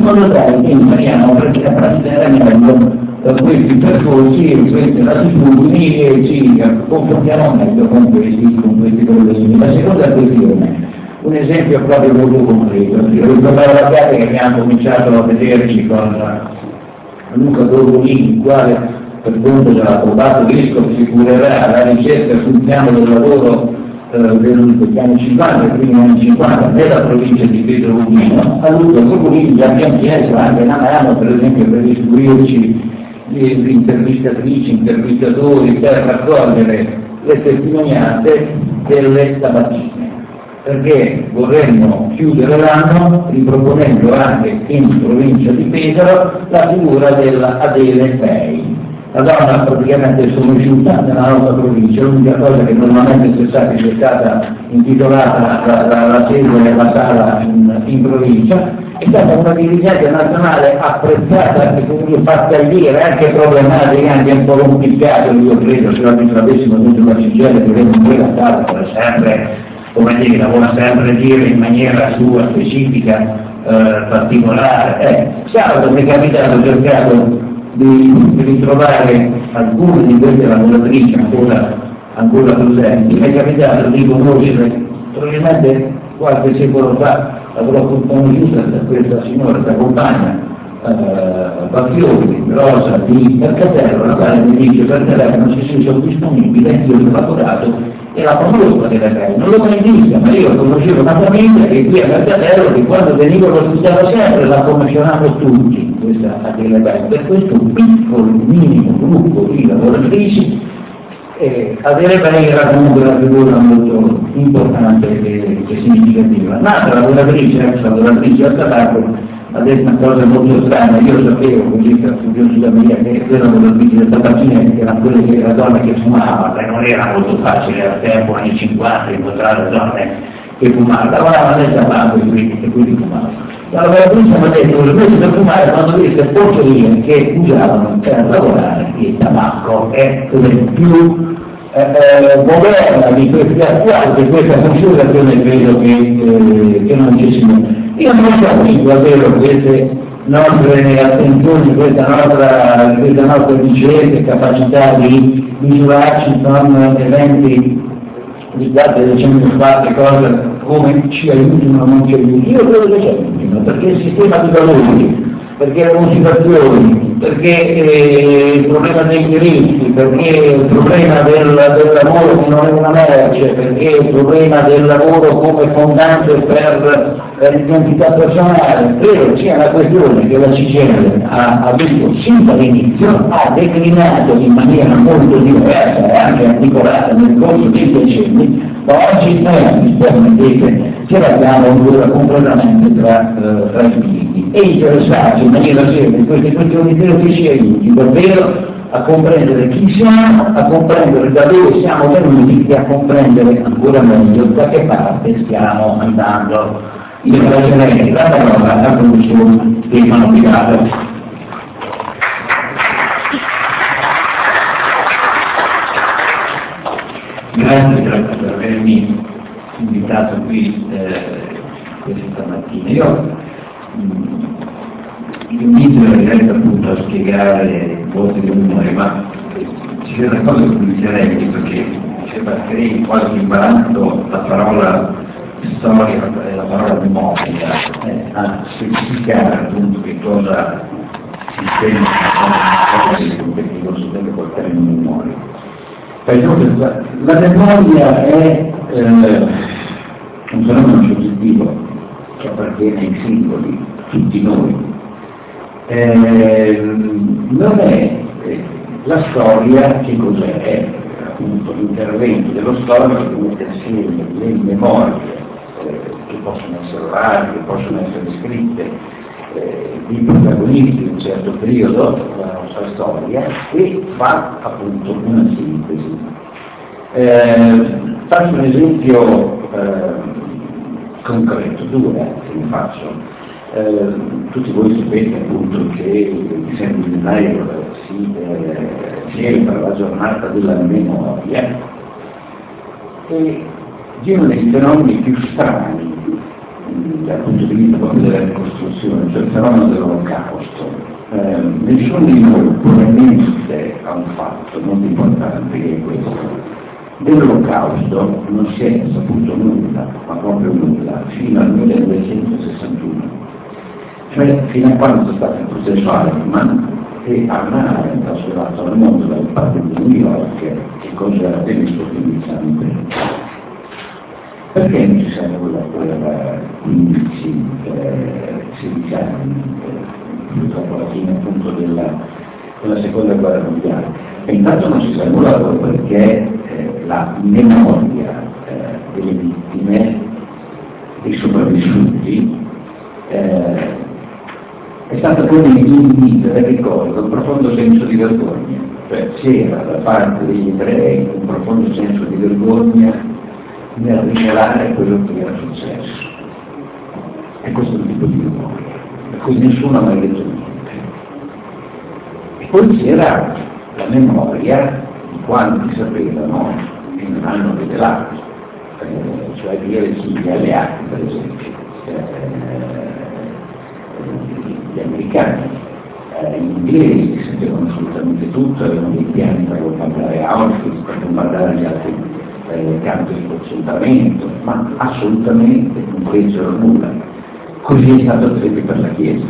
modo tale che impariamo a praticare meglio questi percorsi e queste latitudini e ci confrontiamo meglio con questi problemi. La seconda questione, un esempio proprio molto concreto. Ricordavo che abbiamo cominciato a vederci con Luca Gorgolini, il quale per conto dell'approvato Vescovo si curerà la ricerca sul piano del lavoro degli anni 50 e primi anni 50 nella provincia di Pedro Urbino. A Luca Gorgolini gli abbiamo chiesto anche una mano, per esempio, per istruirci gli intervistatrici, intervistatori, per raccogliere le testimonianze delle stamatine, perché vorremmo chiudere l'anno riproponendo anche in provincia di Pesaro la figura della Adele Fei. La donna praticamente è sconosciuta nella nostra provincia, l'unica cosa che normalmente si sa che è stata intitolata la sede della sala in provincia, è stata una dirigente nazionale apprezzata e comunque battagliere, anche problematica, anche un po' complicata, io credo, se l'avessimo avuto una Sicilia dovremmo quella stata per sempre, come dire, lavora sempre dire in maniera sua, specifica, particolare. Chiaro che mi è capitato, ho cercato di ritrovare alcune di queste lavoratrici ancora presenti, mi è capitato di conoscere probabilmente qualche secolo fa, l'avrò conosciuta da questa signora, da compagna Bacchioni, Rosa di Mercatello, la quale mi dice per telefono se sono disponibile, io ho lavorato e la conosco della terra, non l'ho mai vista, ma io conoscevo una famiglia che qui a Mercatello che quando venivo lo studiavo sempre, la conoscevamo tutti, questa Adele Fei, per questo piccolo, minimo gruppo di lavoratrici. Adele Fei era comunque una figura molto importante e significativa. Un'altra lavoratrice, ex lavoratrice al tabacco, ha detto una cosa molto strana, io sapevo così per studiosi da me che quella lavoratrice del tabacchinetti era quella che era donna che fumava, e non era molto facile al tempo, anni 50, incontrare donne che fumavano, lavoravano nel tabacco e quindi fumavano. La lavoratrice mi ha detto che invece per fumare quando viste porcherie che usavano per lavorare il tabacco è più moderna di questi attuali, di questa considerazione credo che non ci sia. Io non capisco davvero queste nostre attenzioni, questa nostra ricerca, capacità di misurarci con eventi di qualche decennio fa, cose come ci aiutino o non ci aiutino. Io credo che ci aiutino, perché il sistema di valori, perché le motivazioni, perché il problema dei diritti, perché il problema del lavoro che non è una merce, perché il problema del lavoro come fondante per l'identità personale, credo sia una questione che la CGIL ha avuto sin dall'inizio, ha declinato in maniera molto diversa e anche articolata nel corso dei decenni, ma oggi noi invece ce l'abbiamo ancora completamente tra i figli. E interessarci in maniera seria in queste questioni credo che ci aiuti davvero a comprendere chi siamo, a comprendere da dove siamo venuti e a comprendere ancora meglio da che parte stiamo andando. Io lascerei la parola al professor Stefano Pigato. Grazie per avermi invitato qui questa mattina. Io inizio direi appunto a spiegare voci di umore, ma c'è una cosa che inizierei perché c'è quasi imbarazzo la parola storia e la parola memoria a specificare appunto che cosa si intende perché non si deve portare in memoria. La memoria è un fenomeno soggettivo che appartiene ai singoli, tutti noi. Non è la storia che cos'è? È appunto l'intervento dello storico che mette assieme le memorie che possono essere orali, che possono essere scritte di protagonisti di un certo periodo della nostra storia e fa appunto una sintesi. Faccio un esempio concreto, due che vi faccio. Tutti voi sapete appunto che il 27 gennaio si celebra la giornata della memoria e di uno dei fenomeni più strani dal punto di vista proprio della ricostruzione, cioè il fenomeno dell'Olocausto. Nessuno di noi pone mente a un fatto molto importante che è questo. Dell'Olocausto non si è saputo nulla, ma proprio nulla, fino al 1961, cioè fino a quando è stato il processo Eichmann e Hannah Arendt ha osservato al mondo dal parte di New York che cosa era previsto 15 anni prima. Perché non ci siamo per 15, 16 anni, dopo la fine appunto della seconda guerra mondiale? E intanto non ci siamo perché la memoria delle vittime, dei sopravvissuti, è stata come indita da che cosa? Un profondo senso di vergogna, cioè c'era da parte degli ebrei un profondo senso di vergogna nel rivelare quello che era successo. E questo è il tipo di memoria, per cui nessuno ha mai detto niente. E poi c'era la memoria di quanti sapevano e non hanno rivelato, cioè dire gli alleati, per esempio, gli americani, gli inglesi sapevano assolutamente tutto, avevano dei piani per bombardare Auschwitz, per bombardare gli altri campi di concentramento, ma assolutamente non fecero nulla. Così è stato sempre per la Chiesa.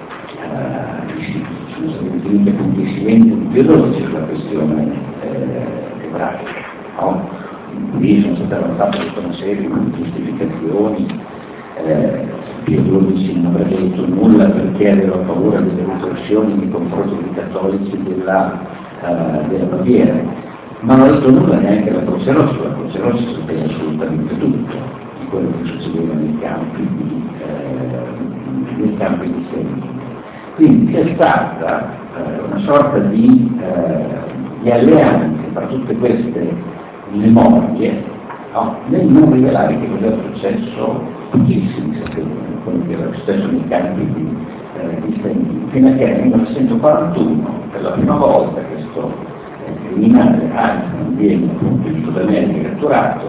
Sono stati definiti punti silenti ideologici sulla questione ebraica. No? Lì sono state avanzate tutta una serie di giustificazioni. Pio XII non avrebbe detto nulla perché aveva paura delle ritorsioni nei confronti dei cattolici della Baviera, ma non ha detto nulla neanche la Croce Rossa. La Croce Rossa sapeva assolutamente tutto di quello che succedeva nei campi di sterminio. Quindi c'è stata una sorta di alleanza tra tutte queste memorie, no? Nel non rivelare che cosa era successo. Pochissimi sapevano quello che era successo nei campi di sterminio, fino a che nel 1941, per la prima volta, questo criminale Eichmann viene appunto in Sud America catturato,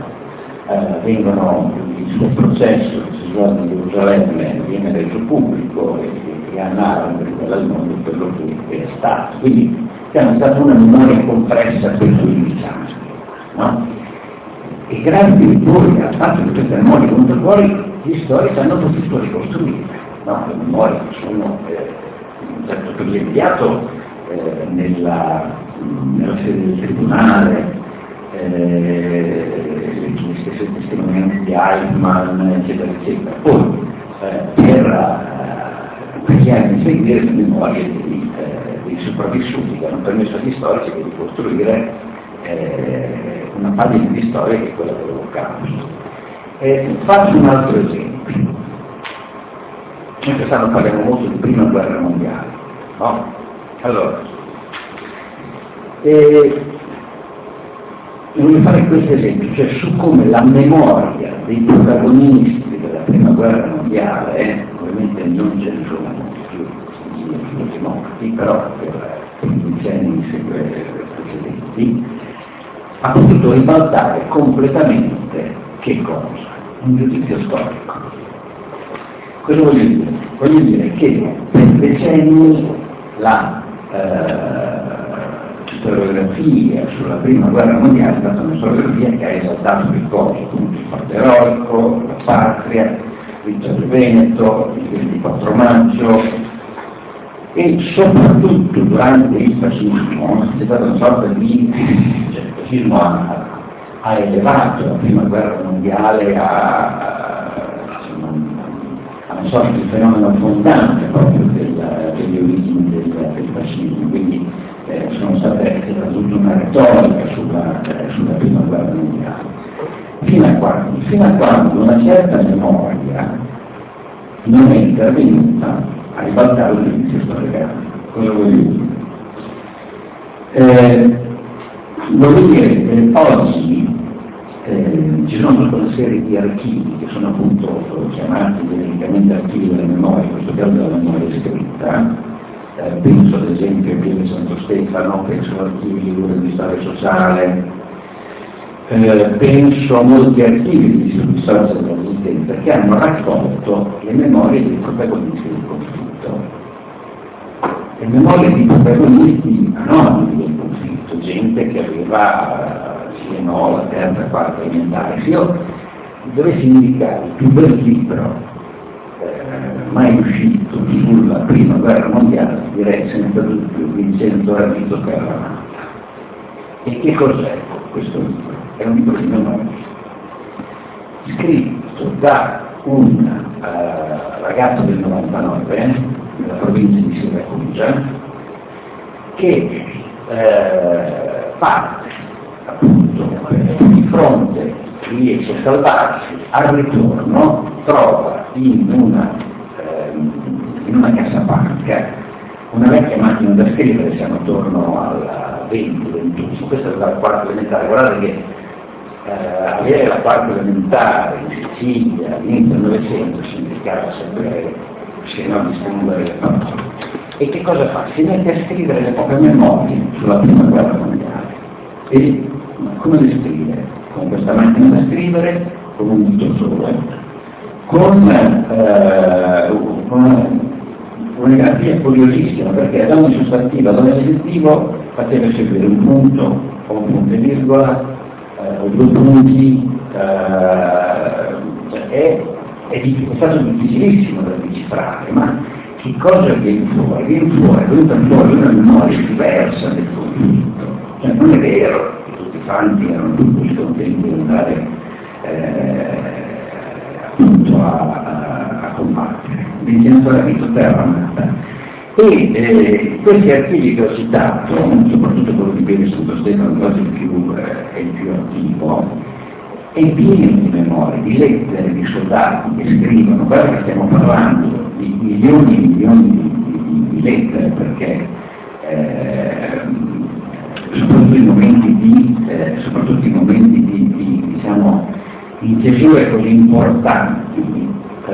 il suo processo che si svolge in Gerusalemme viene reso pubblico e Hannah Arendt rivela al mondo quello che è stato. Quindi è stata una memoria compressa per 15 anni, no? E grazie poi al fatto che queste memorie venute fuori, gli storici hanno potuto ricostruire, no? Le memorie sono in un certo periodo immediato nella sede del tribunale, le stesse testimonianze di Eichmann, eccetera, eccetera. Poi per gli anni a seguire le memorie dei sopravvissuti che hanno permesso agli storici di ricostruire una pagina di storia che è quella dell'Olocausto. Faccio un altro esempio. Noi quest'anno parliamo molto di prima guerra mondiale, no? Allora, voglio fare questo esempio, cioè su come la memoria dei protagonisti della prima guerra mondiale, ovviamente non ce ne sono molti morti, però per i decenni precedenti, ha potuto ribaltare completamente che cosa? Un giudizio storico. Cosa voglio dire? Voglio dire che per decenni la storiografia sulla prima guerra mondiale è stata una storiografia che ha esaltato il cosa? Il fatto eroico, la patria, Vittorio Veneto, il 24 maggio, e soprattutto durante il fascismo c'è stata una sorta di il fascismo ha elevato la prima guerra mondiale a una sorta di fenomeno fondante proprio delle origini del fascismo, quindi sono state tutta una retorica sulla prima guerra mondiale. Fino a quando una certa memoria non è intervenuta a ribaltare un giudizio storico. Cosa voglio dire? Voglio dire che oggi ci sono tutta una serie di archivi che sono appunto chiamati genericamente archivi della memoria, in questo caso della memoria scritta. Penso ad esempio a Pieve Santo Stefano, penso all'archivio di storia sociale, penso a molti archivi di storia resistenza che hanno raccolto le memorie dei protagonisti del conflitto, le memorie di protagonisti anonimi del conflitto, gente che aveva sì e no la terza, quarta elementare. Se io dovessi indicare il più bel libro mai uscito sulla prima guerra mondiale, direi senza dubbio Vincenzo Ravito Terramata. E che cos'è questo libro? È un libro di memoria, scritto da un ragazzo del 99 nella provincia di Siracusa che parte appunto di fronte, riesce a salvarsi, al ritorno trova in una cassapanca una vecchia macchina da scrivere, siamo attorno al 20-21, questa è la quarta elementare. Guardate che avere la quarta elementare in Sicilia all'inizio del Novecento significava sempre se non distinguere le parole. E che cosa fa? Si mette a scrivere le proprie memorie sulla prima guerra mondiale. E come le scrive? Con questa macchina da scrivere, con un dito solo, con una grafia curiosissima, perché ad ogni sostantivo, ad ogni aggettivo faceva seguire un punto o un punto e virgola o due punti, è stato difficilissimo da decifrare, ma che cosa viene fuori? Viene fuori una memoria diversa del conflitto. Cioè, non è vero che tutti quanti erano tutti contenti di andare appunto a combattere. Vincenzo Ravito Terramata. E questi archivi che ho citato, soprattutto quello di Pieri Santo Stefano, quasi è il più attivo, è pieno di memorie, di lettere di soldati che scrivono. Guarda che stiamo parlando di milioni e milioni di lettere, perché soprattutto in momenti di diciamo, in cesure così importanti,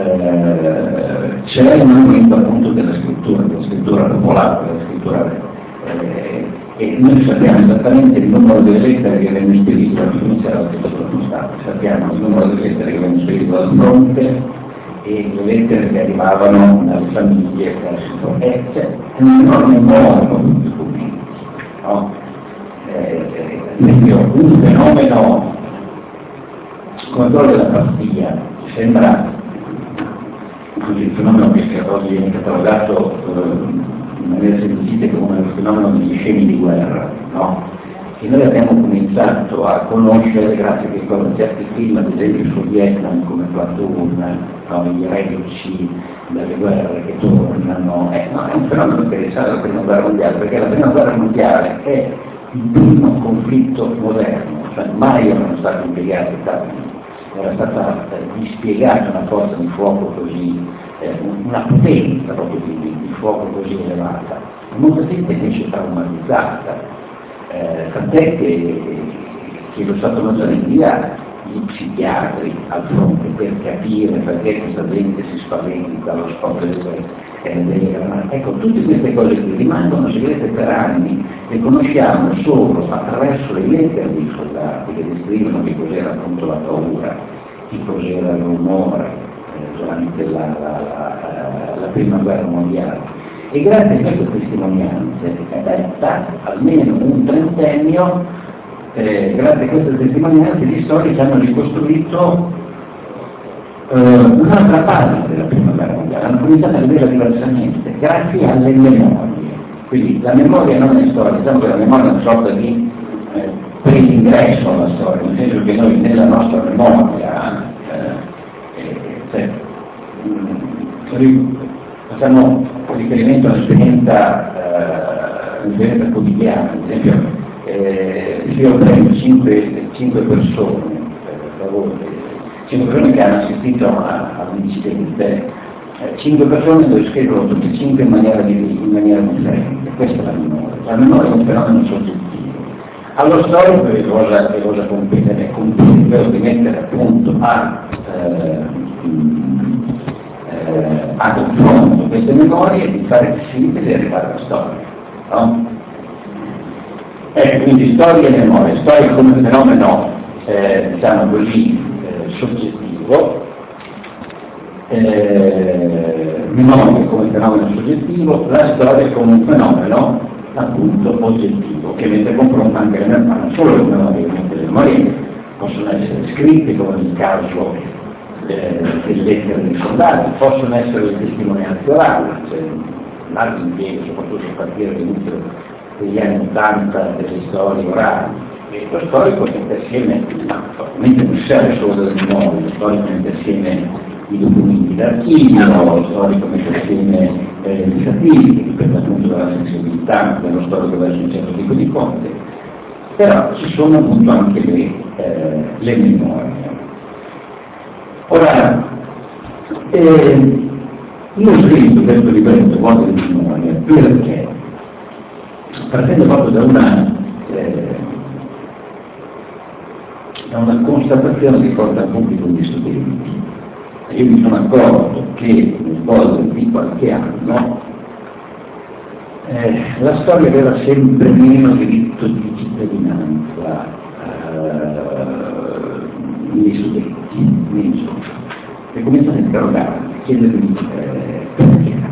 c'è un momento appunto della scrittura popolare, della scrittura, e noi sappiamo esattamente il numero delle lettere che vengono spedite dal fronte alla scrittura costante, sappiamo il numero delle lettere che vengono spedite dal fronte e le lettere che arrivavano dalle famiglie c'è un enorme modo di documenti, no? Un fenomeno come quello della pastiglia sembra così, il fenomeno che oggi viene catalogato in maniera semplicissima come un fenomeno degli scemi di guerra, no? Che noi abbiamo cominciato a conoscere grazie a certi film, ad esempio su Vietnam come Platoon, no? Gli reduci dalle guerre che tornano, è un fenomeno che risale alla prima guerra mondiale, perché la prima guerra mondiale è il primo conflitto moderno, cioè mai erano stati impiegati era stata dispiegata una forza di fuoco così, una potenza proprio di fuoco così elevata. Molta gente invece traumatizzata, tant'è che lo Stato Maggiore invia gli psichiatri al fronte per capire perché questa gente si spaventa dallo sport delle granate. Ecco, tutte queste cose che rimangono segrete per anni, le conosciamo solo attraverso le lettere dei soldati che descrivono che cos'era appunto la paura, che cos'era l'umore durante la prima guerra mondiale. E grazie a queste testimonianze da almeno un trentennio, grazie a queste testimonianze gli storici hanno ricostruito un'altra parte della prima guerra mondiale, hanno cominciato a vederla diversamente, grazie alle memorie. Quindi la memoria non è storia, diciamo che la memoria è una sorta di pre-ingresso alla storia, nel senso che noi nella nostra memoria facciamo riferimento all'esperienza quotidiana. Ad esempio, se io prendo 5 persone, per lavoro, 5 persone che hanno assistito a un incidente, 5 persone dove scrivono tutte e 5 in maniera differente. Questa è la memoria. La memoria è un fenomeno soggettivo. Allo storico che cosa compete? Compete quello di mettere appunto a confronto queste memorie e di fare sintesi e arrivare alla storia. No? Quindi storia e memoria, storia come fenomeno diciamo così soggettivo, memoria come fenomeno soggettivo, la storia come un fenomeno appunto oggettivo, che mette a confronto anche le memorie, non solo le memorie possono essere scritte, come nel caso delle lettere dei soldati, possono essere le testimonianze orali, cioè l'altro impiego, soprattutto a partire dall'inizio degli anni 80 delle storie orali. E lo storico mette assieme, ovviamente non serve solo delle memorie, lo storico mette assieme i documenti d'archivio, lo storico mette assieme le statistiche, dipende appunto dalla sensibilità dello storico verso un certo tipo di cose, però ci sono appunto anche le memorie. Ora, io ho scritto questo libretto, Vuote di memoria, perché partendo proprio da una constatazione che porta al pubblico gli studenti. Io mi sono accorto che nel corso di qualche anno la storia aveva sempre meno diritto di cittadinanza negli studenti, nei social, e cominciano a interrogarmi, a chiedermi perché.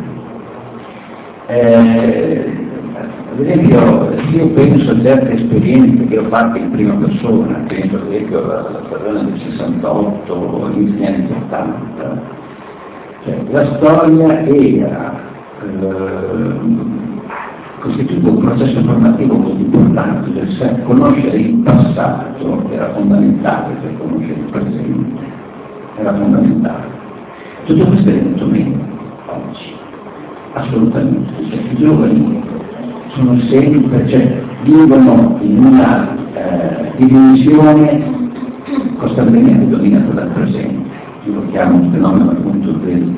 Ad esempio, se io penso a certe esperienze che ho fatto in prima persona, penso ad esempio alla stagione del 68, inizio anni 70, cioè, la storia era costituito un processo formativo molto importante, cioè conoscere il passato era fondamentale per conoscere il presente, era fondamentale. Tutto questo è venuto meno oggi, assolutamente, cioè, i giovani sono sempre, cioè, vivono in una dimensione costantemente dominata dal presente. Io lo chiamo un fenomeno appunto del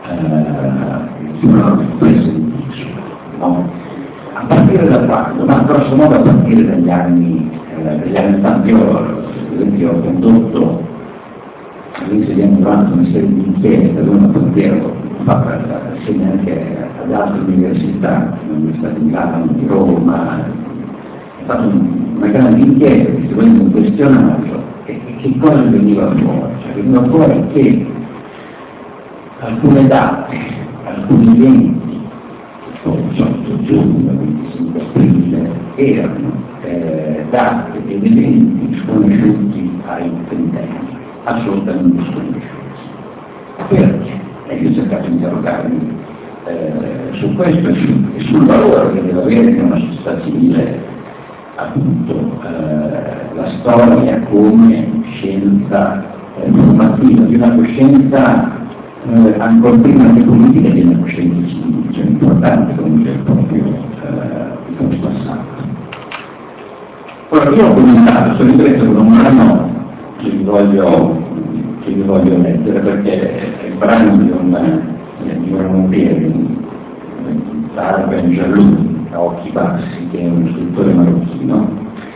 presentismo, no? A partire da quando? Ma grosso modo a partire dagli anni 80. Io ho condotto all'inizio degli anni 90 una serie di inchieste dove una frontiera fatta assegna anche ad altre università, l'Università di Milano, di Roma, ho fatto una grande inchiesta distribuendo un questionario e che cosa veniva fuori? Cioè, veniva fuori che alcune date, alcuni eventi, il 18 giugno, il 25 aprile, erano date ed eventi sconosciuti ai tentenni, assolutamente sconosciuti. Perché? E io ho cercato di interrogarmi su questo e sul valore che deve avere in una società civile appunto la storia come scienza formativa, di una coscienza ancora prima che politica di una coscienza civile, cioè importante conoscere proprio il proprio passato. Ora, io ho commentato sul libretto con un brano che vi voglio leggere perché è il brano di un rompiere, Benjalloun, a occhi bassi, che è un scrittore marocchino.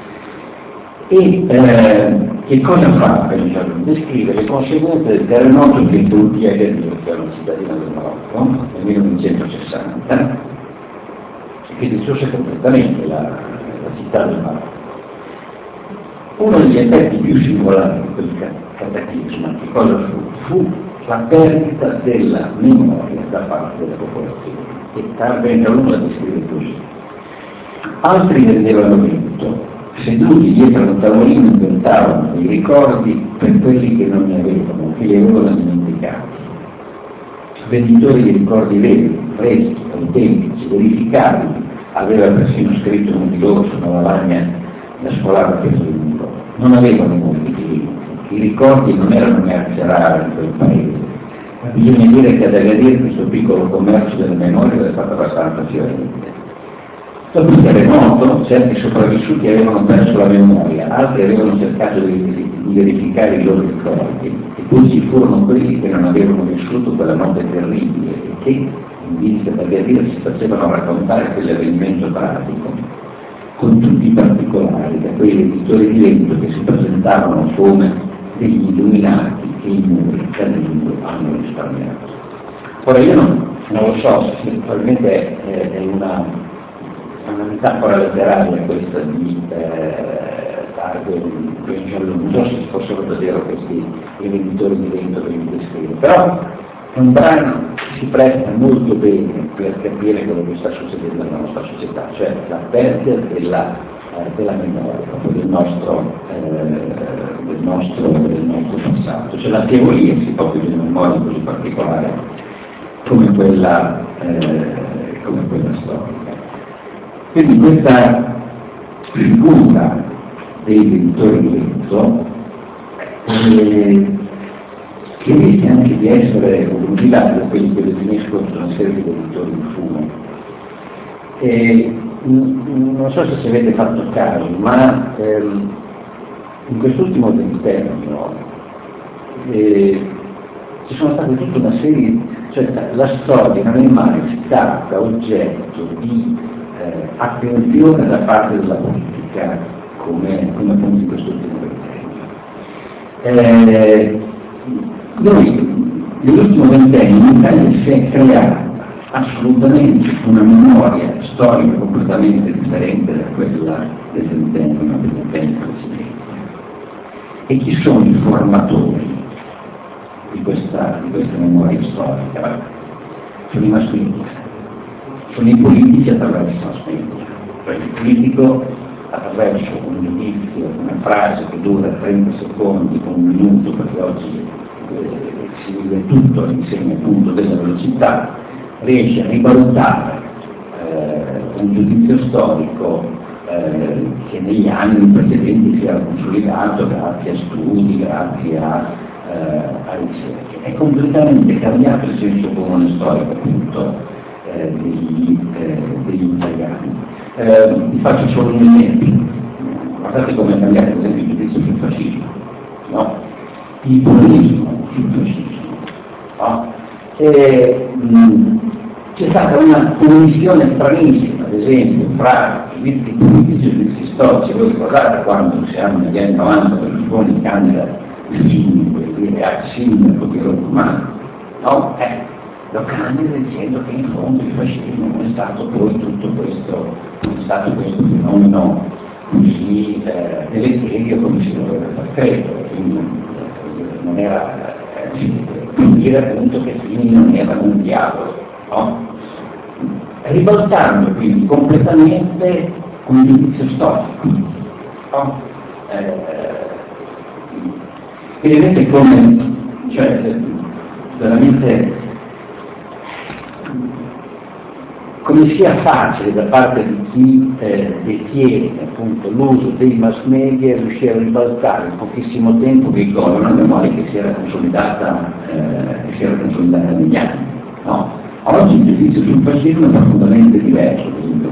E che cosa fa Benjalloun? Descrive le conseguenze del terremoto che in Turchia che era una cittadina del Marocco nel 1960, che distrusse completamente la città del Marocco. Uno degli effetti più singolari di quel cataclisma, che cosa fu la perdita della memoria da parte della popolazione, e Benjalloun la descrive così. Altri vendevano vinto, seduti dietro un tavolino inventavano i ricordi per quelli che non ne avevano, che li avevano dimenticati. Venditori di ricordi veri, freschi, autentici, verificabili, aveva persino scritto uno di loro su una lavagna da scolare per il libro. Non avevano molti clienti, i ricordi non erano merci rare in quel paese. Bisogna dire che ad Agadir questo piccolo commercio delle memorie è stato abbastanza fiorente. Dopo il terremoto, certi sopravvissuti avevano perso la memoria, altri avevano cercato di verificare i loro ricordi, e poi ci furono quelli che non avevano vissuto quella notte terribile e che, in vista da Agadir, si facevano raccontare quell'avvenimento pratico, con tutti i particolari, da quei editori di vento che si presentavano come degli illuminati che i muri cadendo hanno risparmiato. Ora io non lo so, probabilmente è una metafora letteraria questa di Benjalloun, non so se fossero davvero questi editori di vento che mi descrive, però È un brano che si presta molto bene per capire quello che sta succedendo nella nostra società, cioè la perdita della memoria, proprio del nostro passato, cioè la teoria si fa di una memoria così particolare come quella storica. Quindi questa figura dei genitori di Lorenzo che rischia anche di essere utilizzata da quelli che definiscono una serie di genitori di fumo. Non so se ci avete fatto caso, ma in quest'ultimo ventennio ci sono state tutta una serie, cioè la storia non è mai stata oggetto di attenzione da parte della politica come appunto in quest'ultimo ventennio. Noi nell'ultimo ventennio in Italia si è creata assolutamente una memoria storica completamente differente da quella del ventennio precedente. E chi sono i formatori di questa memoria storica? Sono i mass media, sono i politici attraverso i mass media, cioè il politico attraverso un giudizio, una frase che dura 30 secondi, un minuto, perché oggi si vive tutto all'insegna appunto della velocità, riesce a ribaltare un giudizio storico che negli anni precedenti si era consolidato grazie a studi, grazie a ricerche. È completamente cambiato il senso comune storico appunto degli italiani. Vi faccio solo un esempio. Guardate come è cambiato ad esempio il giudizio sul fascismo, no? Il buonismo sul fascismo, no? C'è stata una commissione stranissima, ad esempio, fra giudizi politici e giudizi storici. Voi ricordate quando siamo negli anni 90 Berlusconi candida il sindaco di Roma, no? Lo candida dicendo che in fondo il fascismo non è stato poi tutto questo, non è stato questo fenomeno così deleterio come si doveva far credere, quindi non era dire appunto che Fini non era un diavolo, no? Ribaltando quindi completamente un giudizio storico, no? E vedete come, cioè, veramente come sia facile da parte di chi detiene appunto l'uso dei mass media riuscire a ribaltare in pochissimo tempo una memoria che si era consolidata negli anni, no? Oggi il giudizio sul fascismo è profondamente diverso,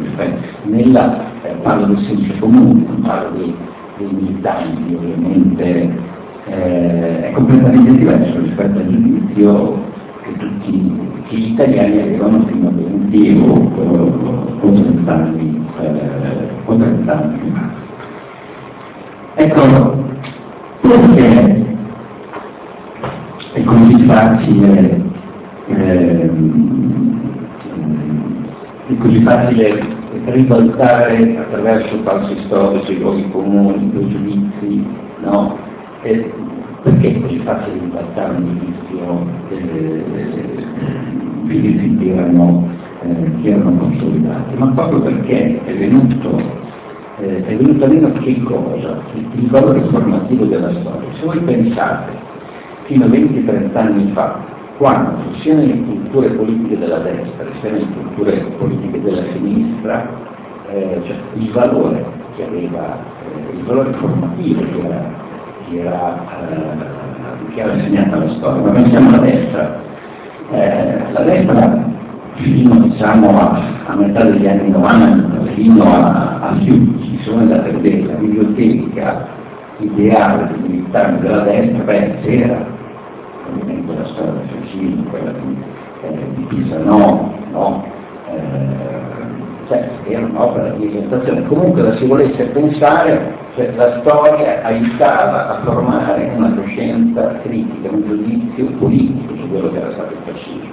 parlo del senso comune, non parlo dei militanti, ovviamente è completamente diverso rispetto al giudizio che tutti gli italiani avevano fino a 20 o 30 anni fa. Ecco, perché è così facile ribaltare attraverso falsi storici, i luoghi comuni, i pregiudizi, no? Perché è così facile ribaltare un giudizio che erano consolidati? Ma proprio perché è venuto meno che cosa? Il valore formativo della storia. Se voi pensate, fino a 20-30 anni fa, quando sia nelle culture politiche della destra sia nelle culture politiche della sinistra, cioè il valore che aveva, il valore formativo che era assegnata alla storia. Ma pensiamo alla destra. La destra fino diciamo a metà degli anni 90, fino a Fiuggi, sono andate a vedere la biblioteca ideale dei militanti della destra, c'era ovviamente la storia del fascismo, quella di Pisanò, no? Era un'opera di presentazione. Comunque la si volesse pensare, cioè la storia aiutava a formare una coscienza critica, un giudizio politico su quello che era stato il fascismo.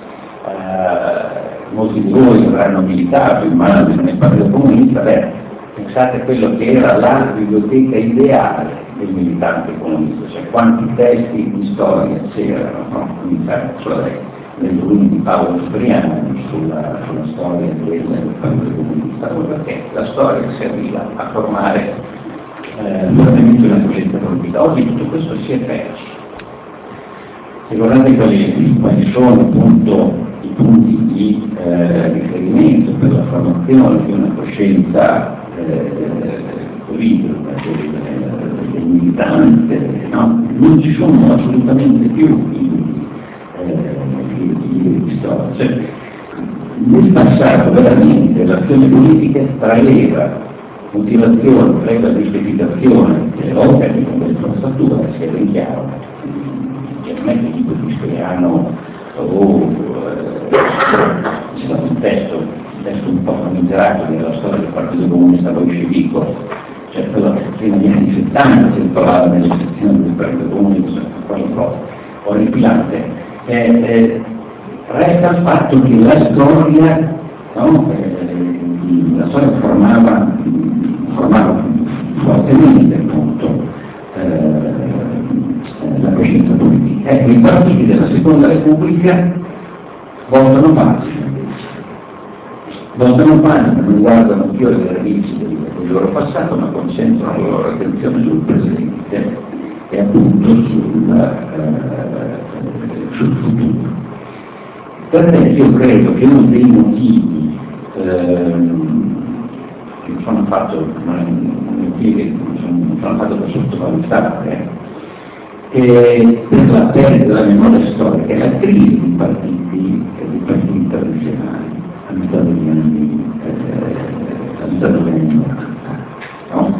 Molti di voi avranno militato, immagino, nel Partito Comunista, pensate a quello che era la biblioteca ideale del militante comunista, cioè quanti testi di storia c'erano, no? Nel volume di Paolo Spriani sulla storia del partito comunista, perché la storia serviva a formare fortemente una coscienza politica. Oggi tutto questo si è perso. Se guardate quali sono appunto i punti di riferimento per la formazione di una coscienza politica del militante, no? Non ci sono assolutamente più di storia. Cioè, nel passato veramente l'azione politica traeva motivazione, traeva giustificazione logica di questa statura, sia ben chiaro. Chiaramente tipo di Spriano o c'era un testo un po' famigerato della storia del Partito Comunista Bolscevico, cioè quello che prima degli anni 70 si trovava nelle sezioni del Partito Comunista, poi un po' orripilante. Resta il fatto che la storia, no? La storia formava fortemente appunto la coscienza politica. I partiti della Seconda Repubblica votano pagina, non guardano più le radici del loro passato, ma concentrano la loro attenzione sul presente e appunto sul futuro. Perché io credo che uno dei motivi che sono fatto per sottovalutare per la perdita della memoria storica è la crisi di partiti tradizionali a metà degli anni 90, no?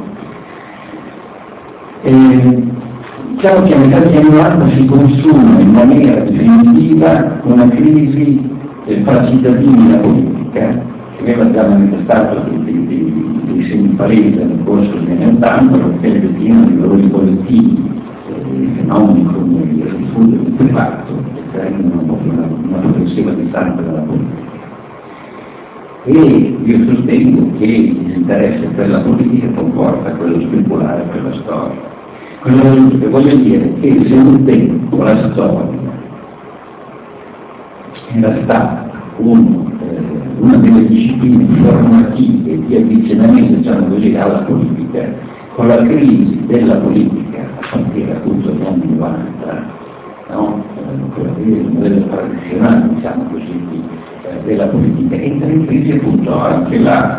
Diciamo che a metà degli anni 90 si consuma in maniera definitiva una crisi fra cittadini e la politica, che aveva già manifestato dei segni palesi nel corso degli anni 80, perché il declino dei valori collettivi, i fenomeni come il rifugio del privato, determinano una progressiva distanza dalla politica. E io sostengo che il disinteresse per la politica comporta quello speculare per la storia. Quello che voglio dire è che se un tempo la storia era stata una delle discipline formative di avvicinamento, diciamo così, alla politica, con la crisi della politica a partire appunto dagli anni 90, no? Il modello tradizionale, diciamo così, della politica, entra in crisi appunto anche la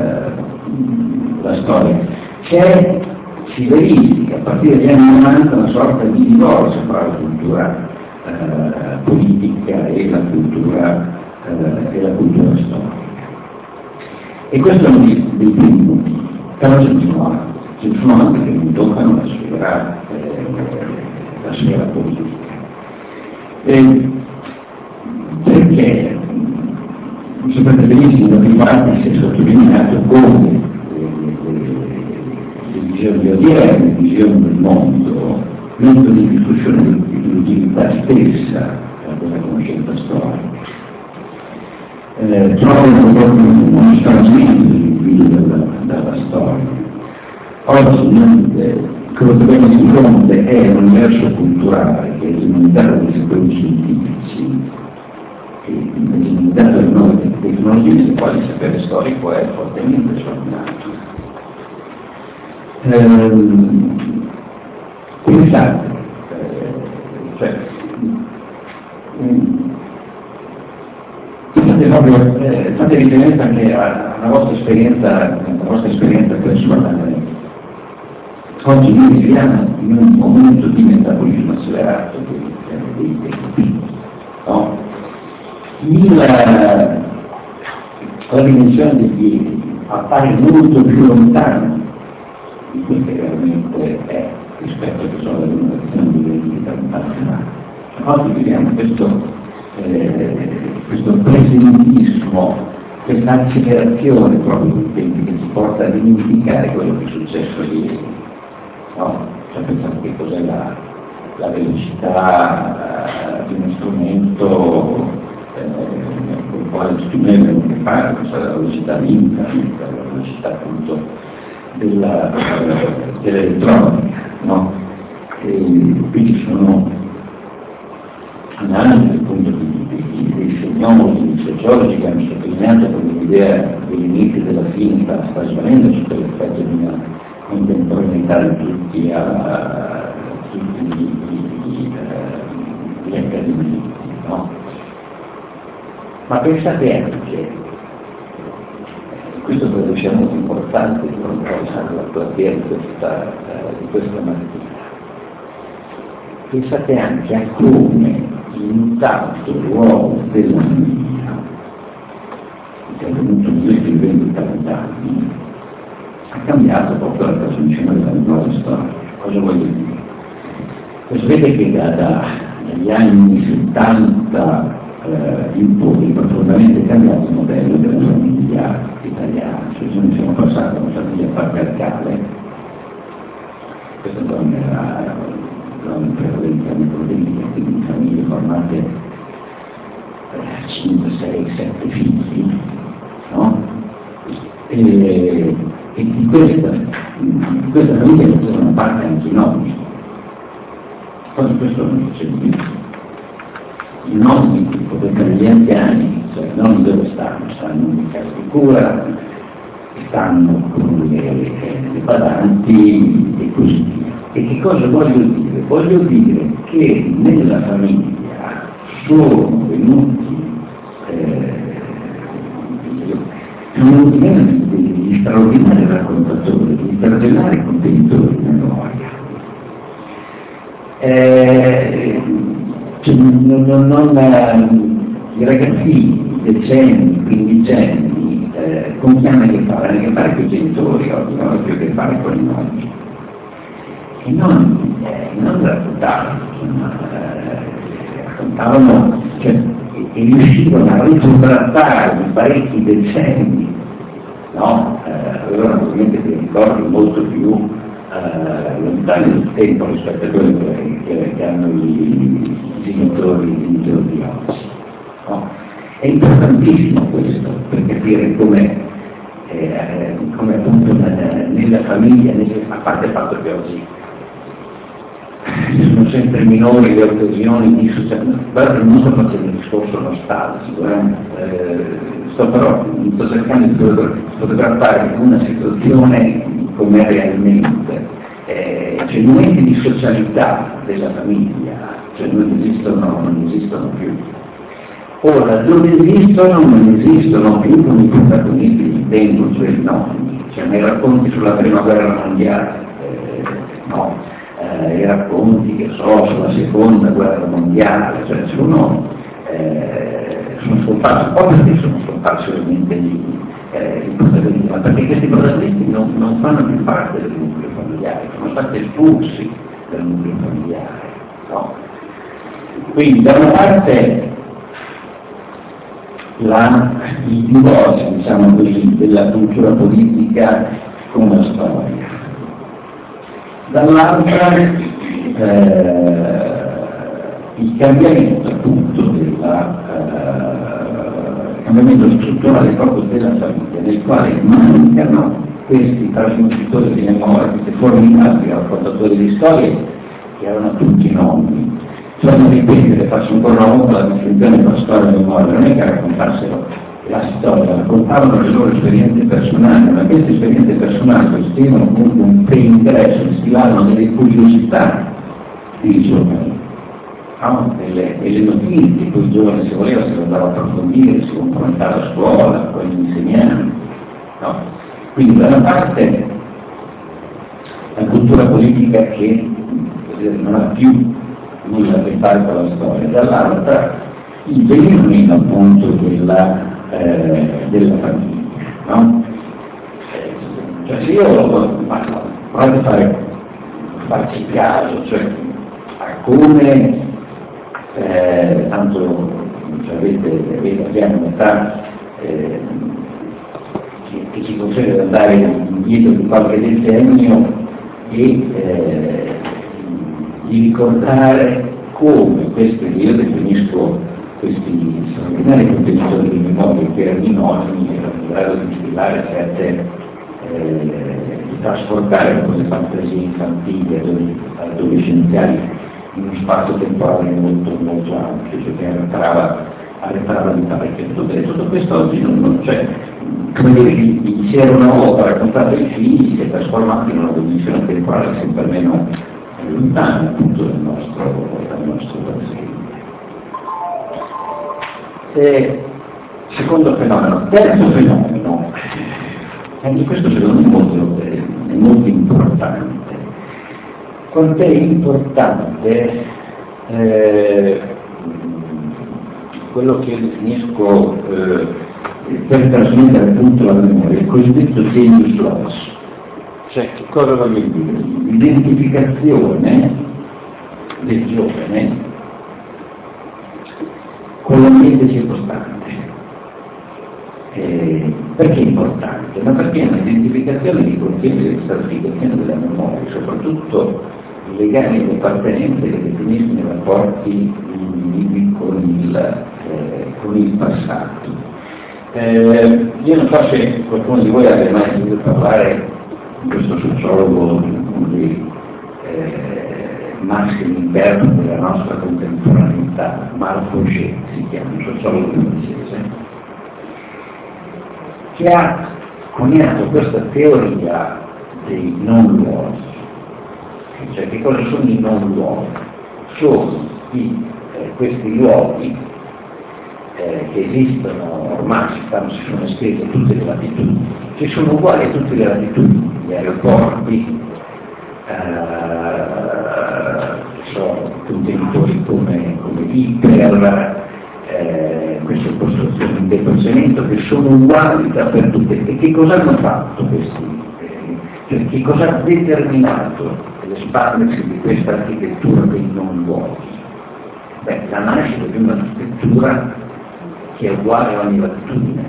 storia. Si verifica a partire dagli anni 90 una sorta di divorzio tra la cultura politica e la cultura storica. E questo è uno dei primi motivi, però ce ne sono altri che non toccano la sfera politica. Perché sapete benissimo da più parti si è sottolineato come le visioni odierne, le visioni del mondo, mettono in discussione l'utilità stessa della conoscenza storica. Trovano proprio uno stranamento dalla storia. Oggi quello che viene di fronte è un universo culturale che è alimentato dai saperi scientifici e alimentato dalle nuove tecnologie nelle quali il sapere storico è fortemente sfornato. Pensate, fate riferimento anche alla vostra esperienza personale. Oggi noi viviamo in un momento di metabolismo accelerato dei tempi, no? La dimensione degli ieri appare molto più lontana di quel che realmente è rispetto a che sono le innovazioni di vendita internazionale. Oggi viviamo questo presentismo, questa accelerazione proprio dei tempi che ci porta a dimenticare quello che è successo ieri. No? Cioè pensate che cos'è la velocità di uno strumento con il quale tutti noi abbiamo a che fare, cos'è la velocità di internet, la velocità appunto dell'elettronica. no? Qui ci sono analisi appunto dei semiologi, dei sociologi che hanno sottolineato come l'idea degli inizi della fine sta svanendo sotto l'effetto di una contemporaneità di tutti gli accademici, no? Ma pensate anche, questo credo sia molto importante per un po' la platea di questa mattina, pensate anche a come intanto il ruolo della famiglia, che è venuto in questi 20-30 anni, ha cambiato proprio la trasmissione della nuova storia. Cosa voglio dire? Sapete che dagli anni 70 in poi profondamente cambiato il modello della famiglia italiana, cioè noi siamo passati da una famiglia patriarcale, questa donna era prevalentemente politica, quindi famiglie formate 5, 6, 7 figli, no? E di questa famiglia facevano parte anche i nonni. Oggi questo non succede più. I nonni, per gli anziani, cioè i nonni dove stanno? Stanno in casa di cura, stanno con le badanti e così via. E che cosa voglio dire? Voglio dire che nella famiglia sono venuti degli straordinari raccontatori, degli straordinari contenitori di memoria. I ragazzini, decenni, quindicenni, con chi hanno a che fare con i genitori, oggi non hanno più a che fare con i nonni. I nonni raccontavano, cioè, e riuscivano a ricontrattare in parecchi decenni, no? Avevano ovviamente dei ricordi molto più lontani nel tempo rispetto a quelli che hanno i genitori di oggi. No? È importantissimo questo per capire come appunto nella famiglia, a parte il fatto che oggi sono sempre minori le occasioni di socializzazione. Guarda, non sto facendo un discorso nostalgico, sto cercando di fotografare una situazione come realmente, cioè i momenti di socialità della famiglia, cioè non esistono più. Ora, dove esistono, non esistono più come i protagonisti di tempo, cioè i nonni, cioè nei racconti sulla prima guerra mondiale, no? I racconti che sulla seconda guerra mondiale, cioè sono scomparsi, poi perché sono scomparsi ovviamente i protagonisti, ma perché questi protagonisti non fanno più parte del nucleo familiare, sono stati espulsi dal nucleo familiare, no? Quindi da una parte il divorzio, diciamo così, della cultura politica con la storia. Dall'altra il cambiamento appunto cambiamento strutturale proprio della famiglia, nel quale mancano questi trasmettitori di memoria, questi formidabili raccontatori di storie che erano tutti nonni. Sono ripetere, faccio ancora una volta la distinzione tra storia e memoria, non è che raccontassero la storia, raccontavano le loro esperienze personali, ma queste esperienze personali costituivano comunque un pre-ingresso, instilavano delle curiosità dei giovani, no? Delle notizie, poi il giovane se voleva si andava a approfondire, si confrontava a scuola, con gli insegnanti, no? Quindi da una parte la cultura politica che non ha più nulla a che fare con la storia, dall'altra il venire meno appunto della famiglia, no? Cioè se io provo a farci caso, cioè a come tanto cioè, abbiamo un'età che ci concede di andare indietro di qualche decennio e di ricordare come questo, io definisco questi straordinari contenitori di memoria che erano i nonni, erano in grado di instillare certe trasportare quelle fantasie infantili adolescenziali in uno spazio temporale molto, molto ampio, cioè che arretrava di parecchio. Tutto questo oggi non c'è. Come dire, si era una volta raccontato ai figli, si è trasformato in una dimensione temporale sempre meno lontana appunto dal nostro pensiero. Secondo fenomeno. Terzo fenomeno, anche questo secondo me è molto importante. Quanto è importante quello che definisco per trasmettere appunto la memoria, il cosiddetto genius loss. Cioè, che cosa voglio dire? L'identificazione del giovane con l'ambiente circostante. Perché è importante? Ma perché è un'identificazione di contiene la stratificazione della memoria, soprattutto i legami di appartenenza che definiscono i rapporti individui con il passato. Io non so se qualcuno di voi abbia mai sentito parlare di questo sociologo, uno dei massimi interpreti della nostra contemporaneità, Marco Fauché si chiama, un sociologo francese, che ha coniato questa teoria dei non luoghi. Cioè, che cosa sono i non luoghi? Sono questi luoghi che esistono ormai, si sono estesi a tutte le latitudini, che sono uguali a tutte le latitudini, gli aeroporti, sono contenitori come iper, queste costruzioni di depostamento che sono uguali dappertutto. E che cosa hanno fatto questi? Cioè, che cosa ha determinato l'espandersi di questa architettura dei non luoghi? La nascita di una architettura che è uguale a ogni latitudine.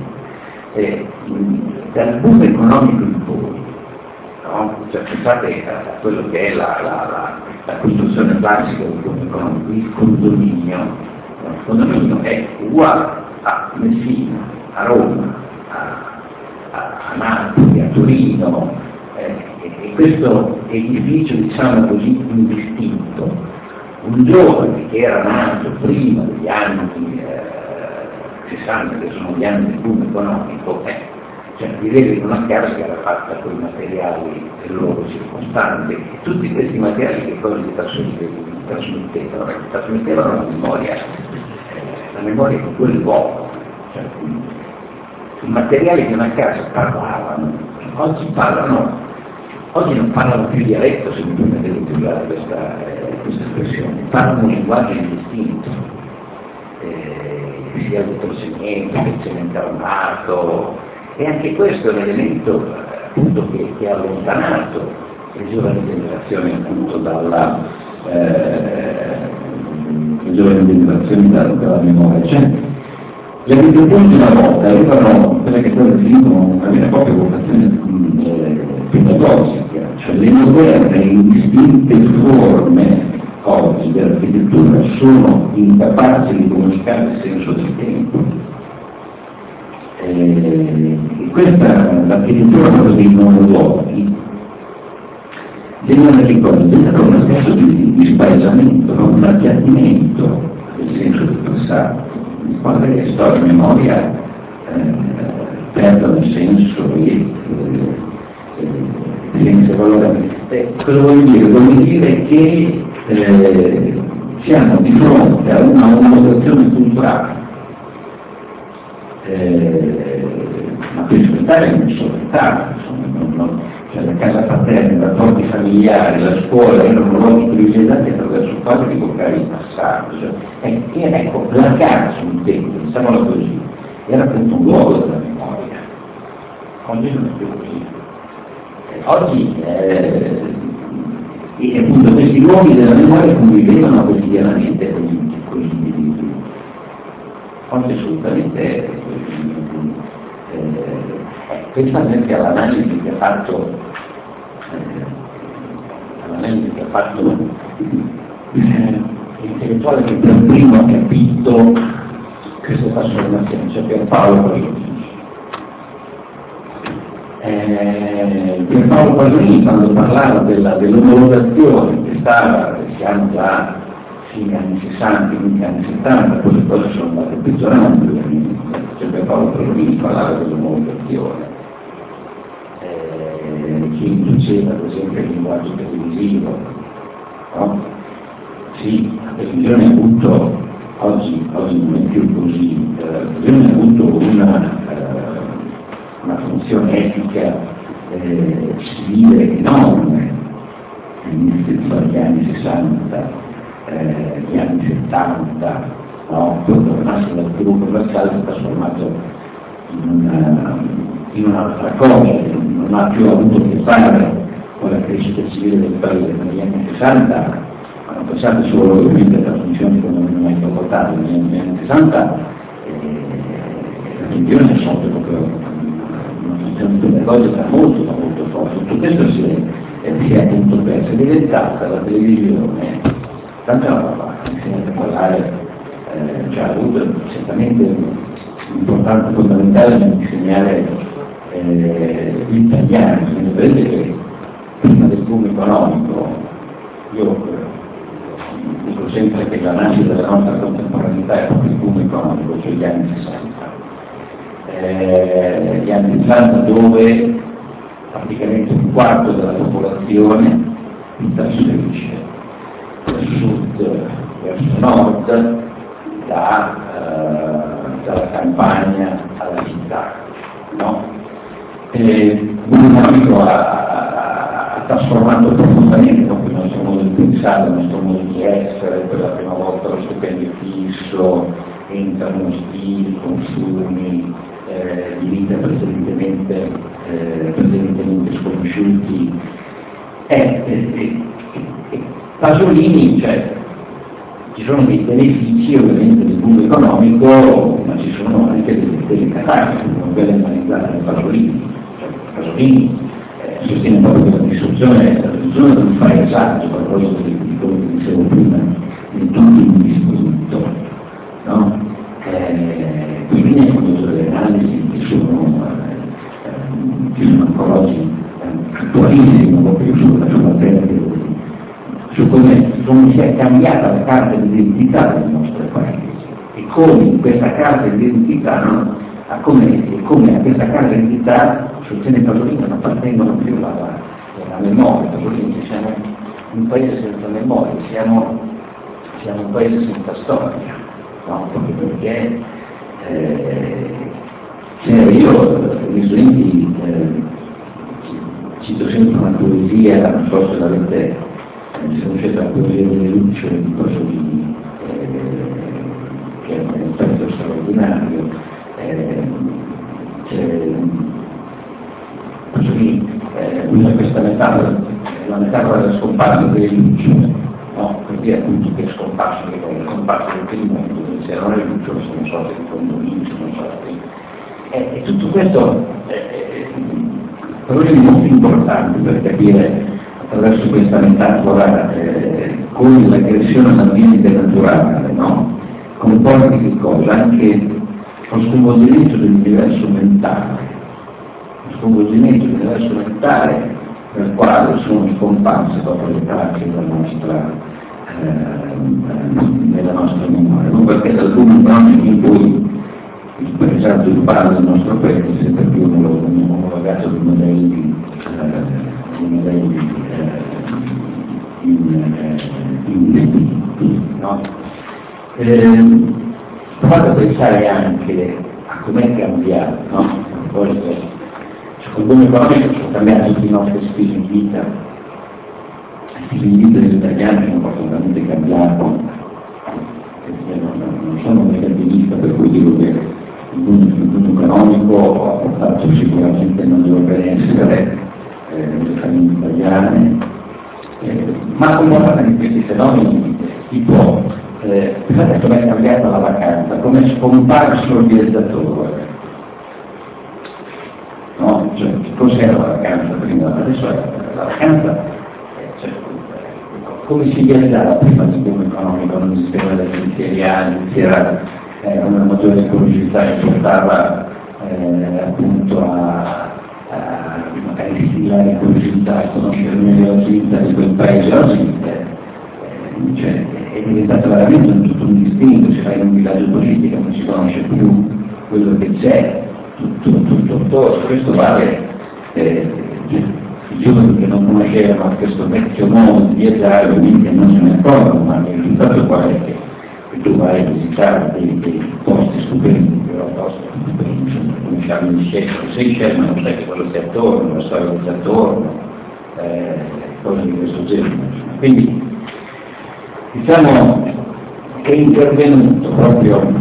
Dal boom economico in poi, no? Cioè, pensate a quello che è la costruzione classica del boom economico, il condominio. Il condominio è uguale a Messina, a Roma, a Napoli, a Torino, e questo edificio, diciamo così, indistinto. Un giovane che era nato prima degli anni 60, che sono gli anni del boom economico, cioè viveva in una casa che era fatta con i materiali del loro circostante, e tutti questi materiali che cosa gli trasmettevano? Trasmettevano la memoria di quel luogo. Cioè, i materiali di una casa parlavano, oggi non parlano più dialetto, se mi permettete di utilizzare questa espressione, parlano un linguaggio indistinto, sia il vetrocemento che il cemento armato, e anche questo è un elemento appunto che ha allontanato le giovani generazioni appunto dalla memoria. Cioè, le abitazioni di una volta avevano quelle che poi definivano una vera e propria vocazione pedagogica, cioè le moderne indistinte forme oggi dell'architettura sono incapaci di comunicare il senso del tempo. L'architettura dei non luoghi genera che cosa? Genera una specie di spaesamento, un appiattimento del senso del passato, in quale le storie e memoria perdono il senso senza valore. Cosa voglio dire? Voglio dire che siamo di fronte a una omologazione culturale, ma per l'Italia non sono l'Italia, cioè la casa paterna, i rapporti familiari, la scuola erano luoghi privilegiati attraverso i quali ricordare il passato. Cioè, ecco, la casa sul tempo, diciamolo così, era appunto un luogo della memoria. Oggi non è più così. Oggi e appunto questi luoghi della memoria convivevano quotidianamente con gli individui. Oggi assolutamente pensate anche all'analisi che ha fatto l'intellettuale che per primo ha capito questa trasformazione, cioè Pierpaolo Pasolini. Per Paolo Pasolini, quando parlava dell'omologazione che stava, siamo già fine anni 60, inizio anni 70, poi le cose sono andate peggiorando, cioè per Paolo Pasolini parlava dell'omologazione, che induceva per esempio il linguaggio televisivo, no? Sì, la televisione ha avuto, oggi non è più così, la televisione ha avuto una funzione etica civile enorme negli anni 60, gli anni 70, no? Dopo il massimo del gruppo commerciale si è trasformato in un'altra cosa, non ha più avuto a che fare con la crescita civile del paese. Negli anni 60, non pensate solo ovviamente alle trasmissioni come non è stato votato, negli anni 60 la televisione è sorta proprio pedagogica molto forte. Tutto questo si è appunto perso, è diventata la televisione tanta roba, insegnante a parlare, cioè ha avuto certamente un'importanza fondamentale nell'insegnare l'italiano. Vedete che prima del boom economico, io dico sempre che la nascita della nostra contemporaneità è proprio il boom economico, cioè gli anni 60, dove praticamente un quarto della popolazione si trasferisce dal sud verso nord, dalla campagna alla città, no? Il economico ha trasformato profondamente il nostro modo di pensare, il nostro modo di essere. Per la prima volta lo stipendio fisso, entrano stili, consumi di vita precedentemente sconosciuti. Pasolini, cioè, ci sono dei benefici ovviamente del boom economico, ma ci sono anche delle catastrofi, come quelle analizzate da Pasolini. Pasolini sostiene proprio che la distruzione non fa esatto, a proposito di quello che dicevo prima, di tutti i dispositori, no? Quindi è condotto delle analisi che sono ancora oggi attualissime proprio sulla materia, su come si è cambiata la carta d'identità del nostro paese e come questa carta d'identità, no? come a questa carta d'identità sostiene Pasolini non appartengono più alla memoria. Pasolini, siamo un paese senza memoria, siamo un paese senza storia, no? Proprio perché io i miei studenti cito sempre una poesia, non so se l'avete conoscete, la poesia delle luci di Pasolini, che è un pezzo straordinario. Pasolini usa questa metafora, la metafora della scomparsa delle luci, no? Per dire appunto che è scomparso del mondo, dove c'erano le luci, sono sorte di condomini, sono sorte. E tutto questo è molto importante per capire attraverso questa metafora come l'aggressione all'ambiente naturale, no? Comporta che cosa? Anche lo sconvolgimento dell'universo mentale, nel quale sono scomparse dopo le tracce nella nostra memoria, non perché dal punto in cui il paesaggio urbano del nostro paese è sempre più omologato di modelli no? Provate a pensare anche a com'è cambiato, no? Secondo me economico sono cambiati tutti i nostri stili di vita. I stili di vita degli italiani sono profondamente cambiati. Non sono negativista, per cui dico che il boom economico ha portato sicuramente non dovrebbe essere le famiglie italiane, ma ha comportato anche questi fenomeni tipo pensate come è cambiata la vacanza, come è scomparso il viaggiatore, no? Cioè, cos'era la vacanza prima? Adesso la vacanza, cioè, come si viaggiava prima del boom economico, non esisteva le agenzie, c'era una maggiore curiosità che portava appunto a studiare quelle città, conoscere meglio la città di quel paese, oggi cioè, è diventato veramente tutto un distinto, se vai in un villaggio politico non si conosce più quello che c'è, tutto, questo vale i giovani che non conoscevano questo vecchio modo di viaggiare ovviamente non se ne accorgono, ma il risultato qual è che tu vai a visitare dei posti stupendi, però posti stupendi, conosciamo gli Seychelles, ma non sai che quello sia attorno, la storia che c'è attorno, cose di questo genere. Quindi diciamo che è intervenuto proprio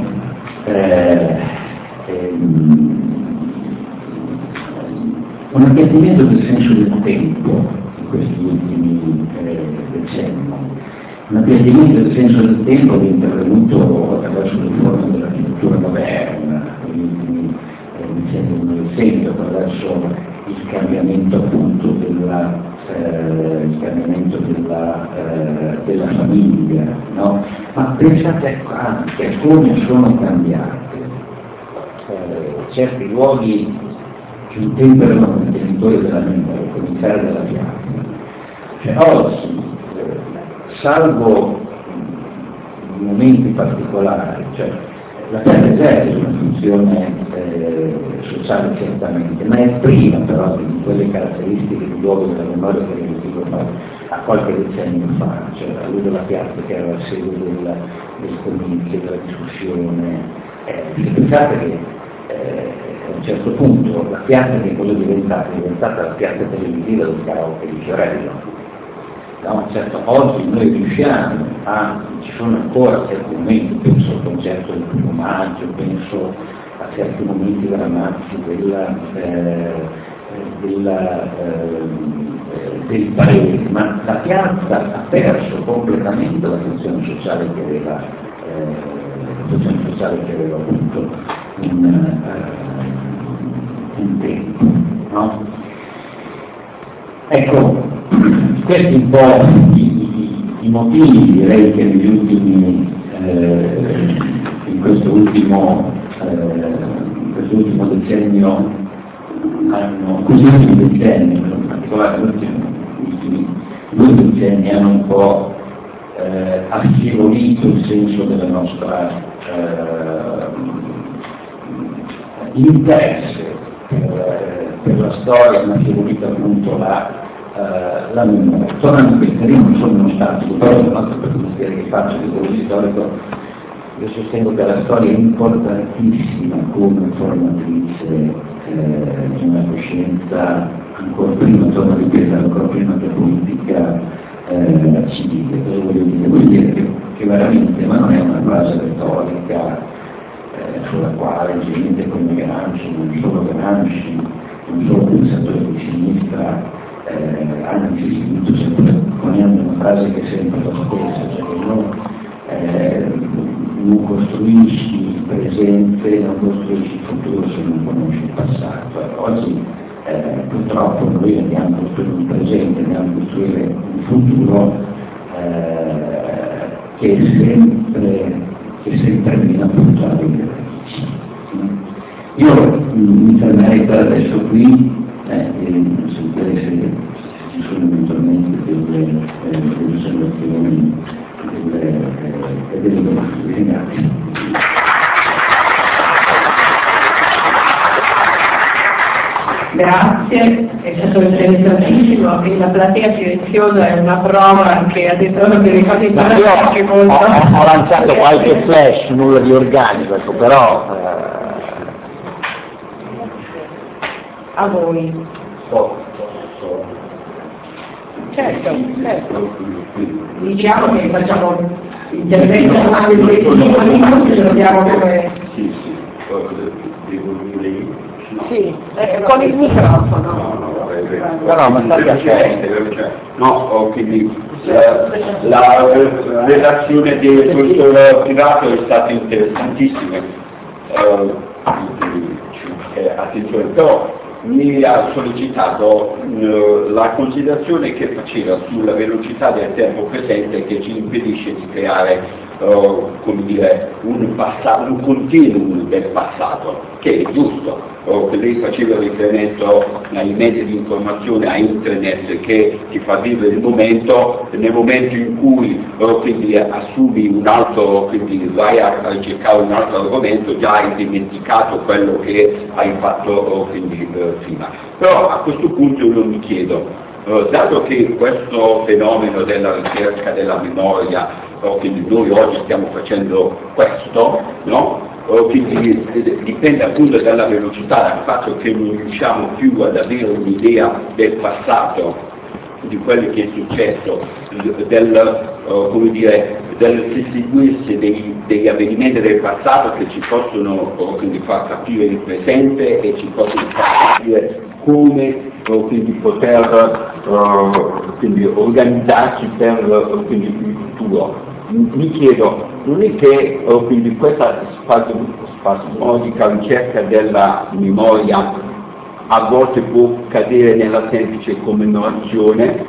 un appiattimento del senso del tempo in questi ultimi decenni, un appiattimento del senso del tempo che è intervenuto attraverso le forme dell'architettura moderna negli ultimi decenni del Novecento, attraverso il cambiamento appunto della famiglia, no? Ma pensate anche a come sono cambiate certi luoghi che un tempo erano contenitori della mente, a cominciare dalla piazza. Cioè, oggi, salvo momenti particolari, cioè la piazza esercita una funzione sociale certamente, ma è prima però di quelle caratteristiche di luogo della memoria che riuscivo a qualche decennio fa, cioè la luce della piazza che era la sede del comizio, della discussione. Pensate che a un certo punto la piazza che cosa è diventata la piazza televisiva del karaoke di Fiorello. No, certo, oggi noi riusciamo ci sono ancora certi momenti, penso al concerto del 1° maggio, penso a certi momenti drammatici del paese, ma la piazza ha perso completamente la funzione sociale che aveva avuto un tempo, no? Ecco, questi un po' i motivi, direi che negli ultimi, in questo ultimo decennio questi ultimi decenni, in particolare gli ultimi 2 decenni hanno un po' affievolito il senso della nostra l'interesse per la storia, ma affievolito appunto la memoria. Tornando a questi non sono nostalgico, però per il mestiere che faccio di teoria storico, io sostengo che la storia è importantissima come formatrice di una coscienza ancora prima, torno a ripetere, ancora prima che politica civile. Cosa voglio dire? Vuol dire che veramente, ma non è una frase retorica sulla quale gente come Gramsci, non solo Gramsci, non solo pensatori di sinistra hanno insistito sempre poniamo una frase che è sempre la stessa, cioè che non costruisci il presente, non costruisci il futuro se non conosci il passato. Oggi purtroppo noi andiamo a costruire un presente, andiamo a costruire un futuro che sempre meno appunto a vedere. Io mi fermerei per adesso qui, se interesse ci sono eventualmente delle osservazioni e delle domande. Grazie. Grazie, è stato interessantissimo e la platea silenziosa è una prova che ha detto che ricordi molto. Ho lanciato qualche flash, nulla di organico, ecco, però a voi. Certo. Diciamo che facciamo intervento anche di 25 minuti, ce lo diamo come... Sì, con il microfono. No, ma stai piacendo. No, quindi la relazione del professor privato è stata interessantissima. Attenzione, però mi ha sollecitato la considerazione che faceva sulla velocità del tempo presente che ci impedisce di creare come dire, un continuum del passato, che è giusto. Lei faceva riferimento ai mezzi di informazione, a internet, che ti fa vivere il momento, nel momento in cui quindi assumi un altro, quindi vai a cercare un altro argomento, già hai dimenticato quello che hai fatto quindi prima. Però a questo punto io mi chiedo, dato che questo fenomeno della ricerca della memoria, quindi noi oggi stiamo facendo questo, no? Quindi dipende appunto dalla velocità, dal fatto che non riusciamo più ad avere un'idea del passato, di quello che è successo, del susseguirsi degli avvenimenti del passato che ci possono quindi far capire il presente e ci possono far capire come quindi poter quindi organizzarci per quindi il futuro. Mi chiedo, non è che quindi questa spasmodica ricerca della memoria a volte può cadere nella semplice commemorazione?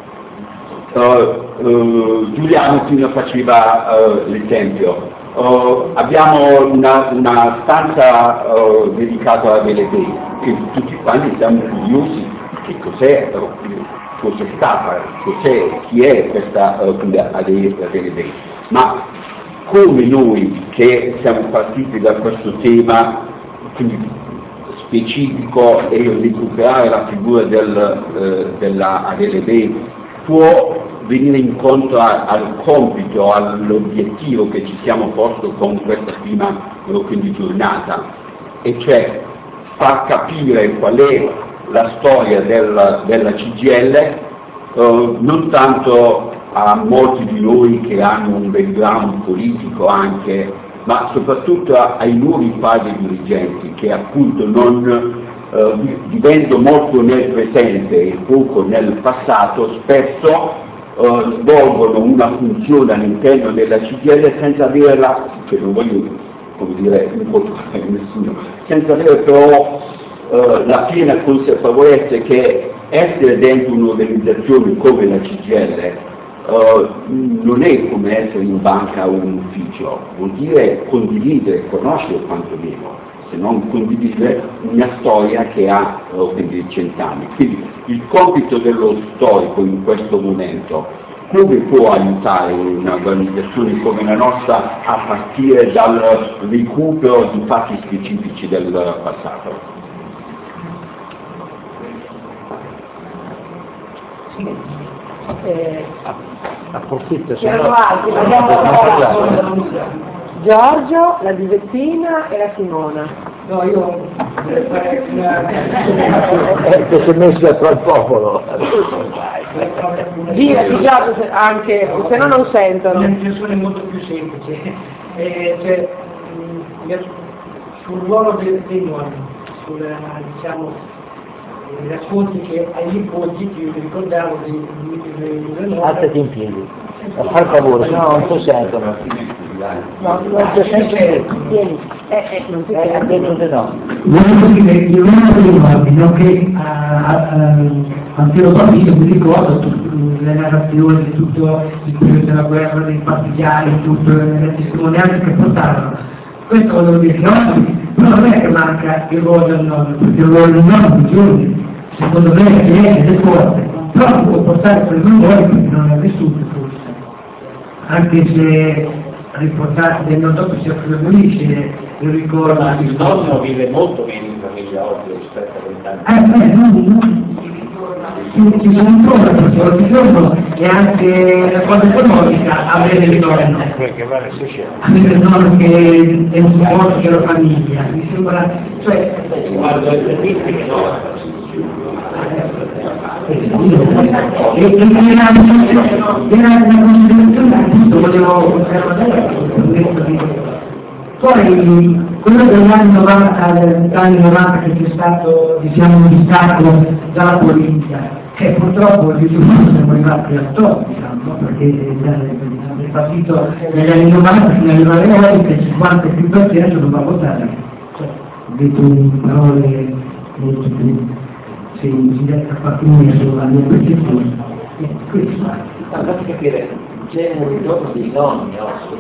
Giuliano prima faceva l'esempio. Abbiamo una stanza dedicata alla Velletri, che tutti quanti siamo curiosi che cos'è, cosa è stata, cos'è, chi è questa Velletri. Ma come noi che siamo partiti da questo tema quindi specifico e recuperare la figura della ADLB può venire incontro al compito, all'obiettivo che ci siamo posto con questa prima quindi giornata, e cioè far capire qual è la storia della CGIL, non tanto a molti di noi che hanno un background politico anche, ma soprattutto ai nuovi padri dirigenti che appunto non vivendo molto nel presente e poco nel passato, spesso svolgono una funzione all'interno della CGIL senza averla, che non voglio come dire incontrare nessuno, senza avere però la piena consapevolezza che essere dentro un'organizzazione come la CGIL non è come essere in banca o in ufficio, vuol dire condividere, conoscere quantomeno, se non condividere una storia che ha quindi 100 anni. Quindi il compito dello storico in questo momento, come può aiutare un'organizzazione come la nostra a partire dal recupero di fatti specifici del passato? Approfitto, Giorgio, la Giuseppina e la Simona. No, io che si è messo tra il popolo. Gira Giorgio anche, se no non sentono. Un'intenzione molto più semplice, cioè, sul ruolo dei nonni, diciamo, gli ascolti che agli nipoti, che io mi ricordavo delle nonne. Alzati in piedi, per favore, se no non si sentono. No, non si sentono. Vieni, non si sente. Detto di no. Volevo dire, io non avevo che antiropatismo mi ricordo le narrazioni, tutto il periodo della guerra, dei partigiani, tutte le testimonianze che portarono. Questo volevo dire che oggi non è che manca il ruolo del nonno, perché il ruolo del nonno di giorni, secondo me è ed è forte, però può portare quel valore perché non è vissuto forse, anche se riportati del non dopo si affievolisce il ricordo. Ma il nonno vive molto meno in famiglia oggi rispetto a 20 anni. Ci sono ancora perché oggigiorno è anche la cosa economica avere il nonno. Avere il nonno che è un supporto per la famiglia, mi sembra, cioè. Guarda le statistiche, no? Era una considerazione appunto volevo poi quello degli anni 90 che c'è stato diciamo un distacco dalla politica, che purtroppo siamo arrivati al top, diciamo, perché nel partito negli anni 90 fino ad arrivare oggi che il 50% non va a votare, cioè, ho detto in parole molto più semplici, a qualcuno sulla mia percezione. Questo Fatti capire, C'è un giorno dei nonni oggi.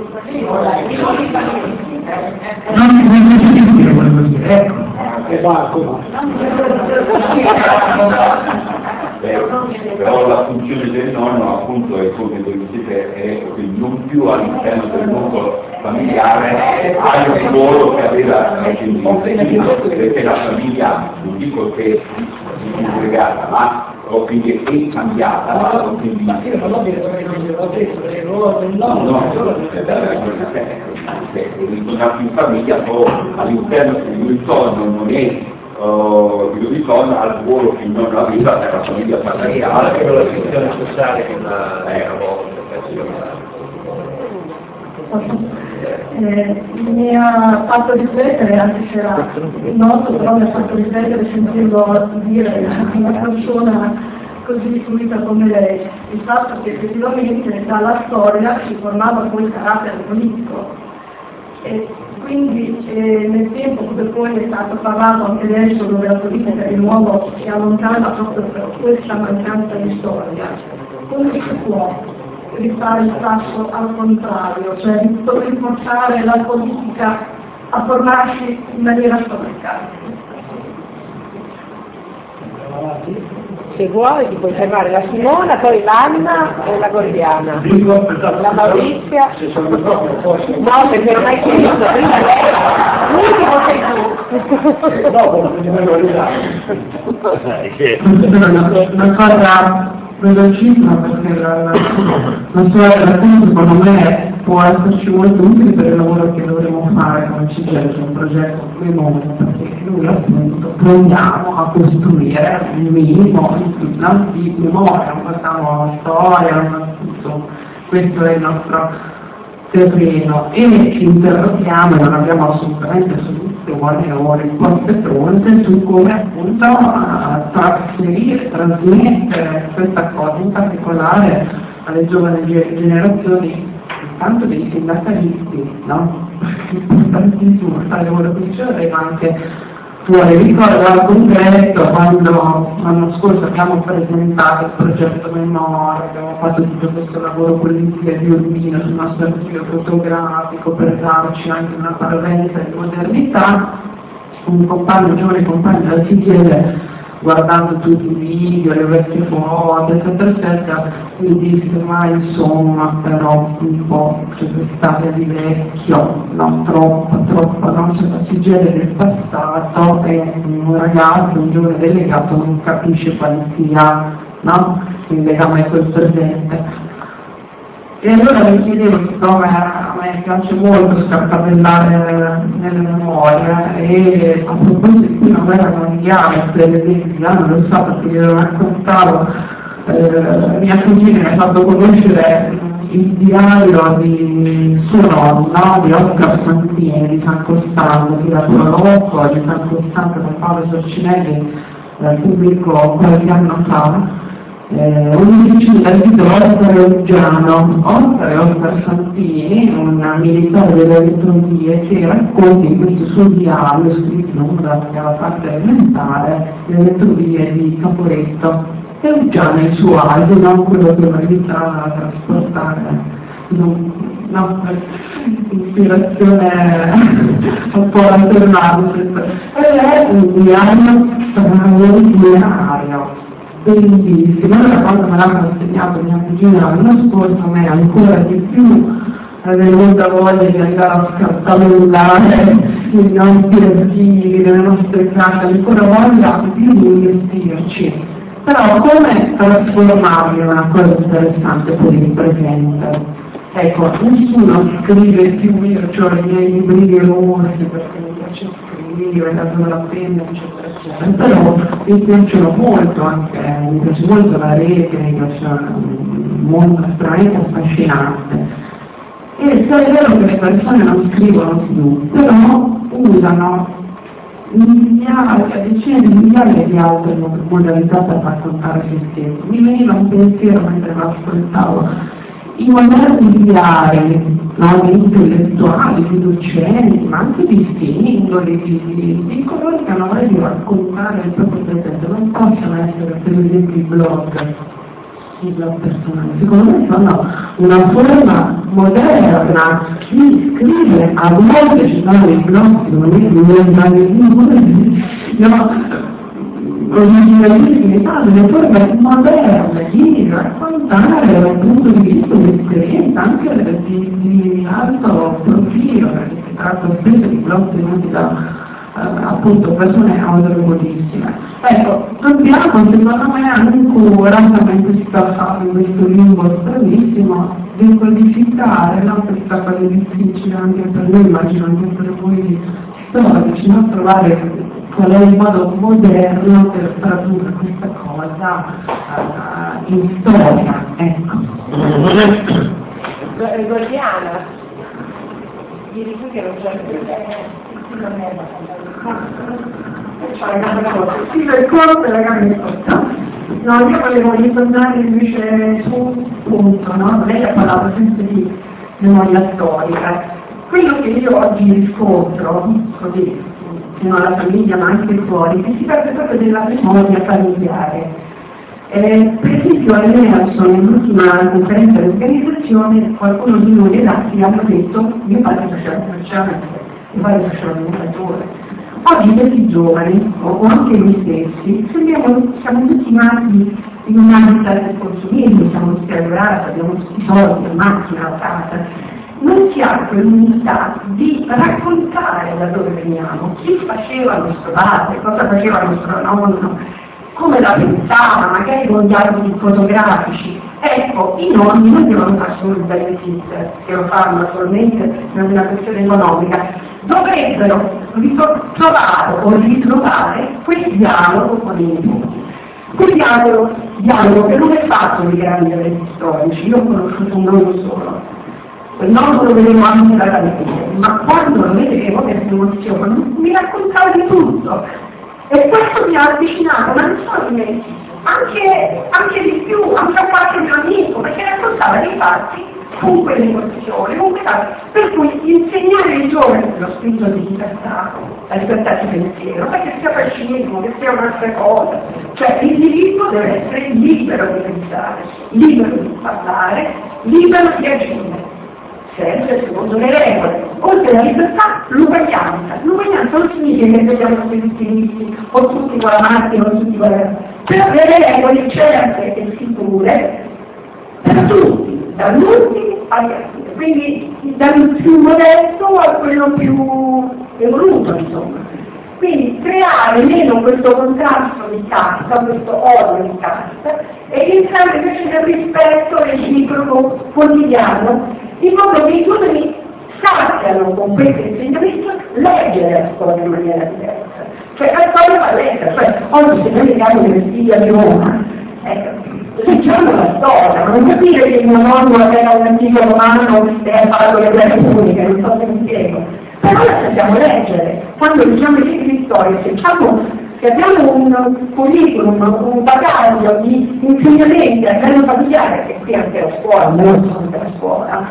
Però la funzione del nonno appunto è come dite, è non più all'interno del nucleo familiare, ha il ruolo che aveva perché la famiglia, non dico che è disgregata, ma quindi è cambiata, quindi ritornato in famiglia, poi all'interno dell'intorno non è il ritorno al ruolo che non aveva per la famiglia patriarcale, per la funzione sociale che mi ha fatto riflettere, anche se era noto, però mi ha fatto riflettere sentirlo dire una persona così istruita come lei, il fatto che effettivamente dalla storia si formava poi il carattere politico e quindi nel tempo dove poi è stato parlato anche adesso dove la politica di nuovo si allontana proprio per questa mancanza di storia, come si può rifare il passo al contrario, cioè riportare la politica a formarsi in maniera storica? Se vuoi ti puoi fermare la Simona, poi l'Anna e la Gordiana. La Maurizia. No, perché non hai chiesto, prima lei. L'ultimo sei tu. Una cosa velocissima perché la sua relazione secondo me può esserci molto utile per il lavoro che dovremo fare come CGL, un progetto Cremona, perché noi appunto proviamo a costruire un minimo di memoria, una nuova storia, tutto. Questo è il nostro terreno e ci interroghiamo, e non abbiamo assolutamente soluzione o risposte pronte su come appunto trasferire, trasmettere questa cosa, in particolare alle giovani generazioni, tanto dei sindacalisti, no? È importantissimo fare lavoro principale, ma anche fuori. Ricordo al congresso quando l'anno scorso abbiamo presentato il progetto Memoria, abbiamo fatto tutto questo lavoro politico e di ordine sul nostro archivio fotografico per darci anche una parvenza di modernità, un compagno, un giovane compagno della CGL, guardando tutti i video, le vecchie foto, eccetera, eccetera, mi disse, ma insomma, però un po' c'è quest'area di vecchio, no, troppo, no, c'è la CGL del passato e un ragazzo, un giovane delegato non capisce quale sia, no, il legame col presente. E allora mi chiedevo, siccome a me piace molto scartabellare nelle memorie, e a proposito di cui non era mondiale, per esempio, non lo so perché glielo raccontavo, mia cugina mi ha fatto conoscere il diario di suo nonno, di Oscar Santini, di San Costando, di Rocco, di San Costando, da Paolo Sorcinelli, pubblicò qualche anno fa. Un'edicina del titolo Oscar Santini, un militare delle elettronie, che racconta in questo suo diario, scritto nella parte elementare, le elettronie di Caporetto, e già nel suo asilo, quello che lo aiutava a trasportare, ispirazione un po' alternata, è un diario straordinario. Bellissimo, allora quando me l'hanno insegnato mia cugina l'anno scorso, a me ancora di più è venuta voglia di andare a scartabellare i nostri archivi, le nostre case, ancora voglia di investirci. Però come trasformarli in una cosa interessante per il presente? Ecco, nessuno scrive più, io ho i miei libri rossi perché mi piace scrivere, la penna, eccetera, eccetera. Però mi piacciono molto anche, mi piace molto la rete, mi piace un mondo estremamente affascinante. E se è vero che le persone non scrivono più, però usano migliaia, decine di migliaia di altre modalità per raccontare se stessi. Mi veniva un pensiero mentre lo ascoltavo. I moderni diari, no, di intellettuali, di docenti, ma anche di singoli, di coloro che hanno voglia di raccontare il proprio presente, non possono essere per esempio i blog, il personale. Secondo me sono una forma moderna di scrivere, a volte ci sono dei blog, originalissimi, delle forme moderne di raccontare dal punto di vista dell'esperienza anche di alto profilo, perché si tratta spesso di blog tenuti da appunto persone autorevolissime. Ecco, dobbiamo secondo me ancora, mentre si sta facendo questo limbo stranissimo, decodificare, no? Questa cosa difficile anche per noi, immagino anche per voi storici, no? Trovare qual è il modo moderno per tradurre questa cosa in storia, ecco. Gordiana, ieri qui che non c'è Sì, per corpo e la gamma corta. No, io volevo ritornare invece su un punto, no? Lei ha parlato sempre di memoria storica. Quello che io oggi riscontro, così, fino alla famiglia ma anche fuori, che si tratta proprio della memoria familiare. Per esempio all'Emerson, nell'ultima conferenza di organizzazione, qualcuno di noi redatti hanno detto mio padre faceva l'educatore. Oggi questi giovani, o anche noi stessi, siamo tutti nati in un habitat del consumismo, siamo tutti lavorati, abbiamo tutti i soldi, la macchina, la casa. Non si ha quell'unità di raccontare da dove veniamo, chi faceva il nostro padre, cosa faceva il nostro nonno, come la pensava, magari con gli album fotografici. Ecco, i nonni non devono fare solo il benefit, che lo fanno naturalmente, non è una questione economica, dovrebbero trovare o ritrovare quel dialogo con i nipoti. Quel dialogo che non è fatto di grandi eventi storici, io ho conosciuto un nonno solo. Quel nonno lo vedevo anche dalla mente, ma quando lo vedevo per emozione mi raccontava di tutto. E questo mi ha avvicinato, ma non solo a me, anche di più, anche a qualche mio amico, perché raccontava dei fatti con quell'emozione, per cui insegnare ai giovani lo spirito di libertà, la libertà di pensiero, ma che sia fascismo, che sia un'altra cosa, cioè l'individuo deve essere libero di pensare, libero di parlare, libero di agire. Sempre secondo le regole, oltre alla libertà, l'uguaglianza. L'uguaglianza non significa che siamo tutti vittimisti, o tutti con la macchina, o tutti con la... Però le regole certe e sicure per tutti, dall'ultimo agli altri. Quindi dal più modesto a quello più evoluto, insomma. Quindi creare meno questo contrasto di casta, questo odio di casta, e entrare invece nel rispetto reciproco quotidiano, in modo che i giovani sappiano con questo insegnamento leggere la storia in maniera diversa. Cioè la storia va letta, cioè oggi se noi vediamo le vestite di Roma, leggiamo la storia, non capire che il mio nonno era un antico romano e ha fatto le guerre puniche, non so se mi spiego. Però la sappiamo leggere, quando leggiamo i libri di storia, se abbiamo un curriculum, un bagaglio di insegnamenti a livello familiare, che qui anche la scuola, non solo la scuola,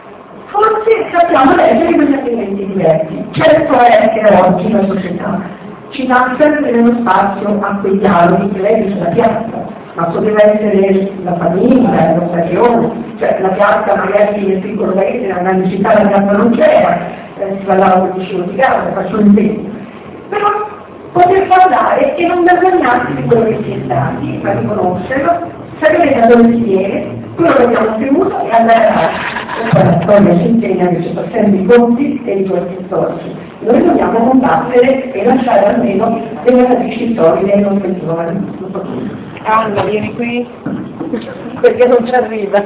forse sappiamo leggere quegli atteggiamenti diversi. Certo è che oggi la società ci dà sempre meno spazio a quei dialoghi che lei dice la piazza, ma poteva essere la famiglia, l'occasione, cioè la piazza magari nel piccolo paese, nella grande città la piazza non c'era, si parlava del vicino di casa, faccio un esempio. Però poter parlare e non vergognarsi di quello che si è stati, ma riconoscerlo, sapere da dove si viene, quello che abbiamo ottenuto e andare avanti. Questa la storia ci insegna che ci sono sempre i conti e i ricordi storici. Noi dobbiamo combattere e lasciare almeno delle radici storiche ai nostri giovani. Anna, vieni qui, perché non ci arriva.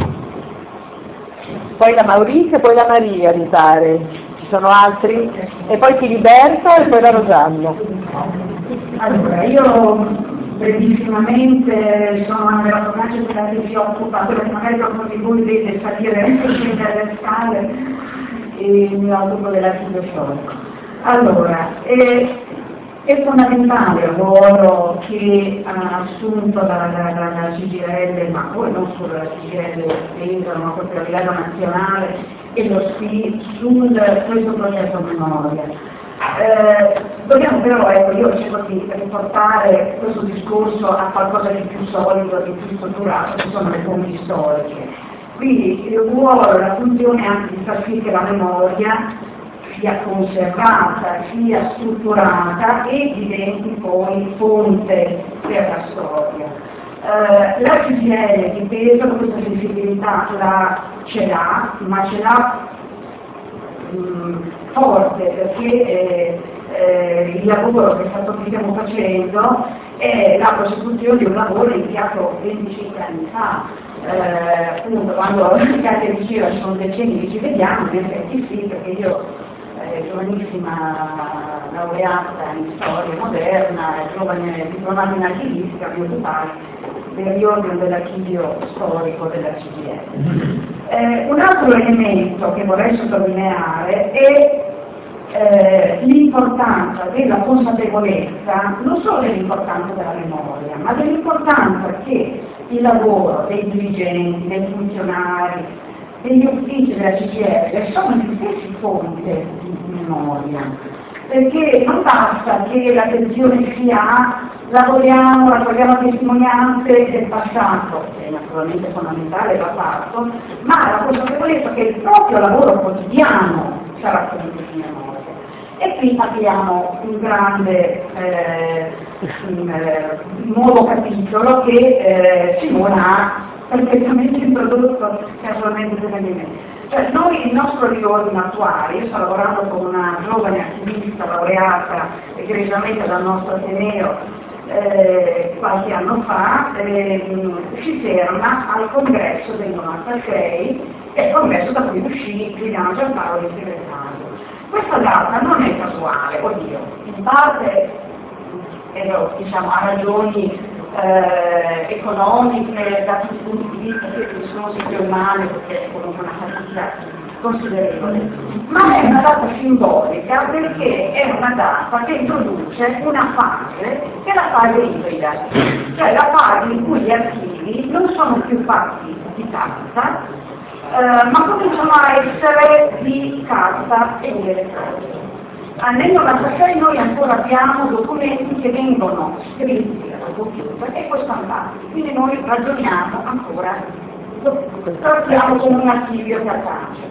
Poi la Maurizia e poi la Maria, mi pare. Ci sono altri? E poi Filiberto e poi la Rosanna. Allora, io brevissimamente sono anche la formaggio che si occupa, quello che magari qualcuno di voi vede salire le scale, e mi occupo dell'archivio storico. Allora, è fondamentale il ruolo che ha assunto la CGIL, ma poi non solo la CGIL, ma proprio a livello nazionale, e lo SPI su questo processo memoria. Dobbiamo però, ecco, io cerco di riportare questo discorso a qualcosa di più solido, di più strutturato, che sono le fonti storiche. Quindi il ruolo, la funzione anche di far sì che la memoria sia conservata, sia strutturata e diventi poi fonte per la storia. La CGIL di peso questa sensibilità ce l'ha, ma ce l'ha forte, perché il lavoro che stiamo facendo è la prosecuzione di un lavoro iniziato 25 anni fa. Appunto quando Katia diceva ci sono decenni che ci vediamo, in effetti sì, perché io giovanissima laureata in storia moderna, giovane diplomata in archivistica, mi occupai del riordino dell'archivio storico della CGIL. Un altro elemento che vorrei sottolineare è l'importanza della consapevolezza, non solo dell'importanza della memoria, ma dell'importanza che il lavoro dei dirigenti, dei funzionari, degli uffici della CGIL sono gli stessi fonte di memoria, perché non basta che l'attenzione si ha, lavoriamo, raccogliamo testimonianze del passato, che naturalmente è fondamentale, va fatto, ma la consapevolezza che il proprio lavoro quotidiano sarà fonte di memoria. E qui abbiamo un grande nuovo capitolo che Simona ha perfettamente introdotto casualmente prima di me. Cioè noi il nostro riordino attuale, io sto lavorando con una giovane attivista laureata egregiamente dal nostro Ateneo qualche anno fa, si ferma al congresso del 96, che è il congresso da cui uscì Giuliano Giampaolo di segretario. Questa data non è casuale, oddio, in parte diciamo, ha ragioni economiche da tutti i punti di vista, che sono sempre umane, perché è comunque una fatica considerevole, ma è una data simbolica perché è una data che introduce una fase che è la fase ibrida, cioè la fase in cui gli archivi non sono più fatti di carta, ma cominciano a essere di carta e di elettronica. Nel 96 noi ancora abbiamo documenti che vengono scritti al computer e poi stampati, quindi noi ragioniamo ancora, trattiamo come un archivio cartaceo.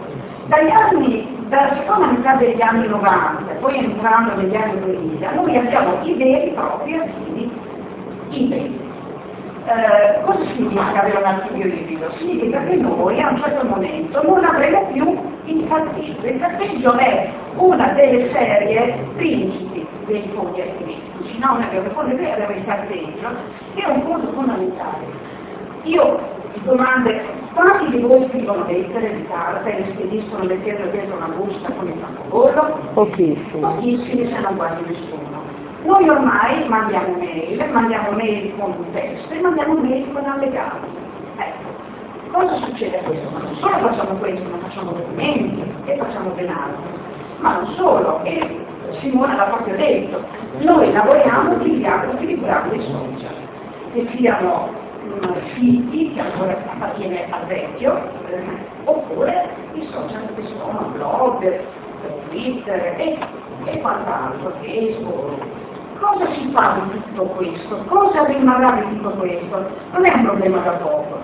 Dalla seconda metà degli anni 90, poi entrando negli anni 2000, noi abbiamo i veri e propri archivi ibridi. Cosa significa avere un archivio ibrido? Significa che noi a un certo momento non avremo più il carteggio. Il carteggio è una delle serie principi dei fondi archivistici, no? Noi abbiamo il carteggio, che è un punto fondamentale. Io domande, quanti di voi scrivono lettere di carta e le spediscono mettendo dentro una busta con il francobollo? Pochissimi, se non quasi nessuno. Noi ormai mandiamo mail con un testo e mandiamo mail con allegati. Ecco, cosa succede a questo? Ma non solo facciamo questo, ma facciamo documenti e facciamo ben altro. Ma non solo, e Simona l'ha proprio detto, noi lavoriamo utilizzando i social, che siano siti che ancora appartiene al vecchio, oppure i social che sono blog, Twitter e quant'altro, Facebook. Cosa si fa di tutto questo? Cosa rimarrà di tutto questo? Non è un problema da poco.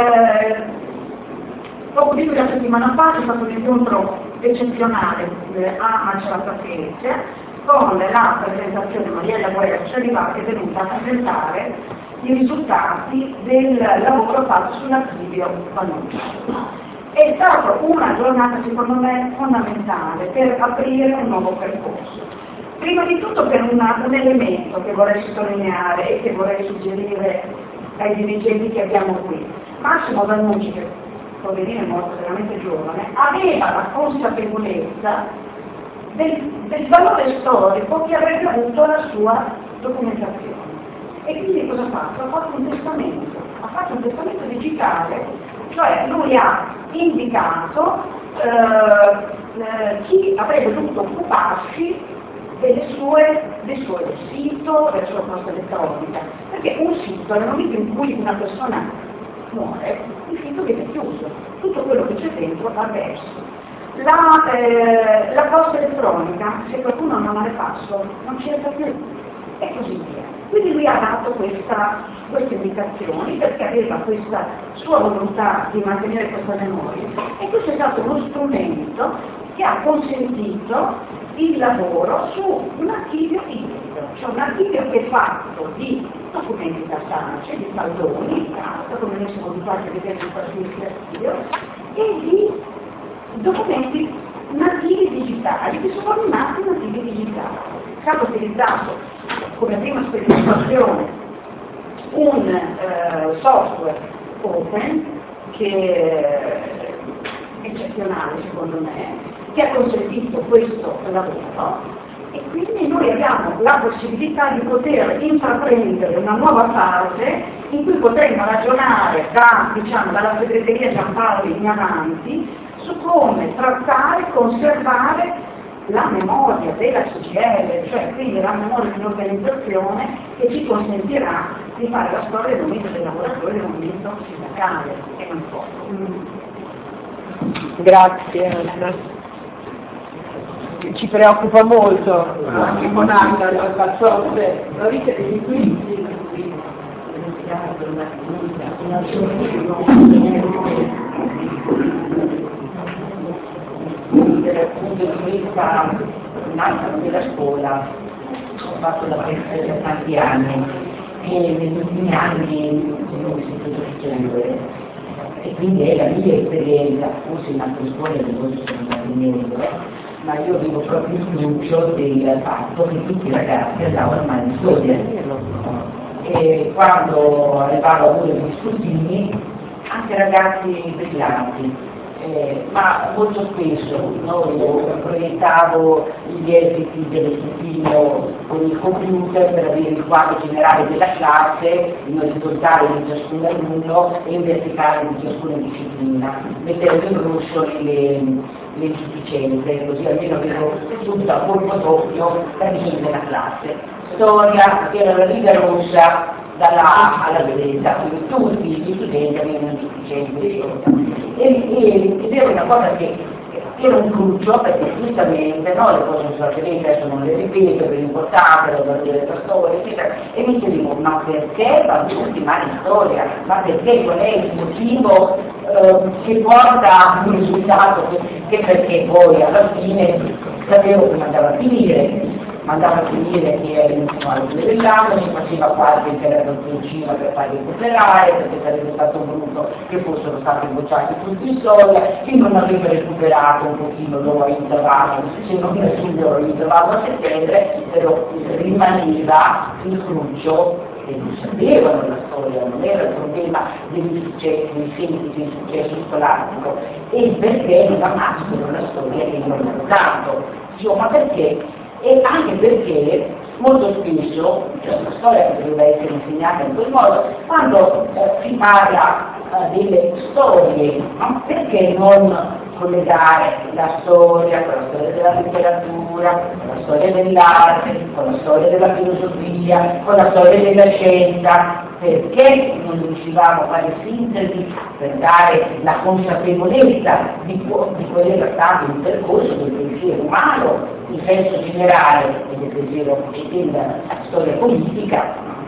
Poco più di una settimana fa c'è stato un incontro eccezionale a Macerata Felice con la presentazione Mariella Guerra Cerivà, che è venuta a presentare i risultati del lavoro fatto sull'archivio Panucci. È stata una giornata secondo me fondamentale per aprire un nuovo percorso. Prima di tutto per un elemento che vorrei sottolineare e che vorrei suggerire ai dirigenti che abbiamo qui. Massimo Vannucci, che poverino è morto veramente giovane, aveva la consapevolezza del valore storico che avrebbe avuto la sua documentazione. E quindi cosa ha fatto? Ha fatto un testamento digitale, cioè lui ha indicato chi avrebbe dovuto occuparsi del suo sito, della sua posta elettronica, perché un sito, nel momento in cui una persona muore, il sito viene chiuso, tutto quello che c'è dentro va perso. La posta elettronica, se qualcuno non ha le password, non cerca più, e così via. Quindi lui ha dato queste indicazioni perché aveva questa sua volontà di mantenere questa memoria, e questo è stato uno strumento che ha consentito il lavoro su un archivio ibrido, cioè un archivio che è fatto di documenti cartacei, di faldoni di carta, come noi siamo abituati a vedere in qualsiasi archivio, e di documenti nativi digitali, che sono rimasti nativi digitali. È stato utilizzato come prima sperimentazione un software open che è eccezionale secondo me, che ha consentito questo lavoro, e quindi noi abbiamo la possibilità di poter intraprendere una nuova fase in cui potremo ragionare dalla segreteria Giampaoli in avanti su come trattare e conservare la memoria della CGIL, cioè quindi la memoria di un'organizzazione che ci consentirà di fare la storia del movimento dei lavoratori, del movimento sindacale, e non poco. Grazie Anna. Ci preoccupa molto anche con Anna il calzotto, lo ritenete di qui? Dal punto di vista della scuola, ho fatto la professore per tanti anni e negli ultimi anni sono istituto superiore, e quindi è la mia esperienza, forse in altre scuole che voi sono andati meglio, ma io vivo proprio il cruccio del fatto che tutti i ragazzi andavano mai in storia, e quando arrivavo pure gli scrutini, anche ragazzi brillanti, ma molto spesso io proiettavo gli esiti dello scrutinio con il computer per avere il quadro generale della classe in orizzontale di ciascun alunno e in verticale di ciascuna disciplina, mettendo in rosso le insufficienze, così almeno avevo subito a colpo doppio la visione della classe. Storia era la riga rossa dalla A alla Z, quindi tutti gli studenti avevano insufficienze. Ed era una cosa che era un cruccio, perché giustamente no, le cose non sono tenute, adesso non le ripeto per l'importanza, lo devo dire per storia, eccetera, e mi chiedevo, ma perché va tutti male in storia? Ma perché qual è il motivo che porta a un risultato che perché poi alla fine sapevo che andava a finire che era l'ultimo anno dell'anno, si faceva qualche interrogazione per farli recuperare, perché sarebbe stato brutto che fossero stati bocciati tutti in storia, chi non aveva recuperato un pochino lo aiutavamo, se non nessuno lo aiutavamo a settembre, però rimaneva il cruccio che non sapevano la storia, non era il problema degli successi, dei semplici successi scolastico, e perché non amassero la storia che io ho raccontato. Ma perché? E anche perché molto spesso, cioè la storia che doveva essere insegnata in quel modo, quando si parla delle storie, no? Perché non collegare la storia con la storia della letteratura, con la storia dell'arte, con la storia della filosofia, con la storia della scienza? Perché non riuscivamo a fare sintesi per dare la consapevolezza di quello che era stato il percorso del pensiero umano, in senso generale, e del pensiero della storia politica,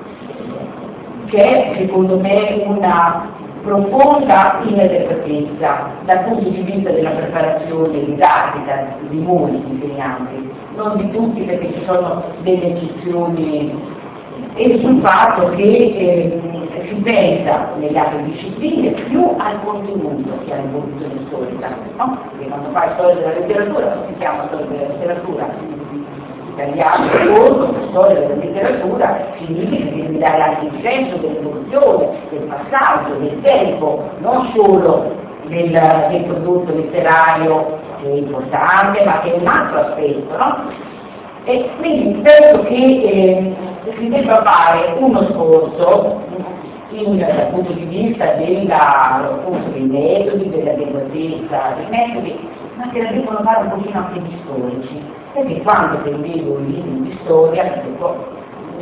che è secondo me una profonda inadeguatezza dal punto di vista della preparazione didattica di molti insegnanti, non di tutti perché ci sono delle eccezioni, e sul fatto che si pensa nelle altre discipline più al contenuto che all'evoluzione storica, no? Perché quando fai storia della letteratura non si chiama storia della letteratura italiano, la storia della letteratura significa che devi dare anche il senso dell'evoluzione, del passaggio, del tempo, non solo del prodotto letterario che è importante, ma che è un altro aspetto, no? E quindi penso che si debba fare uno sforzo dal punto di vista dei metodi, dell'adeguatezza dei metodi, ma che la devono fare un pochino anche gli storici, perché quando leggo i libri di storia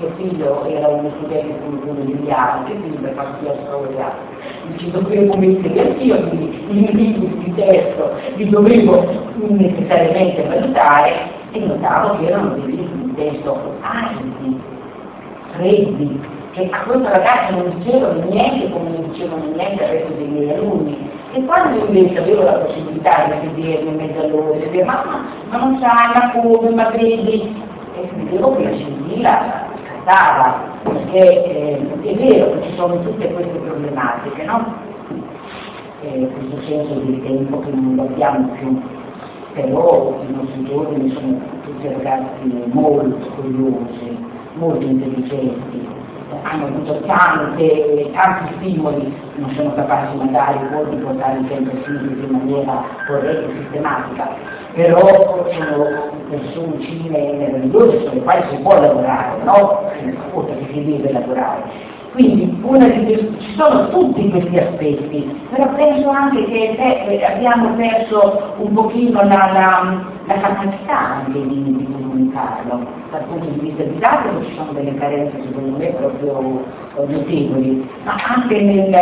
mio figlio era uno studente come degli altri, quindi per farsi la storia ci dovevo mettere anch'io, quindi i libri di testo li dovevo necessariamente valutare e notavo che erano dei libri di testo aridi, freddi, che a questo ragazzo non dicevano niente come non dicevano niente al resto dei miei alunni. E quando invece avevo la possibilità di vedermi in mezzo a loro e dire ma non sai, ma come, ma vedi, e vedevo che la scintilla scattava, perché è vero che ci sono tutte queste problematiche, no? Questo senso di tempo che non lo abbiamo più, però i nostri giovani sono tutti ragazzi molto curiosi, molto intelligenti, hanno avuto tanti stimoli, non sono capaci magari poi di portarli sempre in maniera corretta e sistematica, però sono persone meravigliose sulle quali si può lavorare, no? Oltre che si deve lavorare. Quindi ci sono tutti questi aspetti, però penso anche che abbiamo perso un pochino la capacità anche di comunicarlo. Dal punto di vista didattico ci sono delle carenze secondo me proprio notevoli, ma anche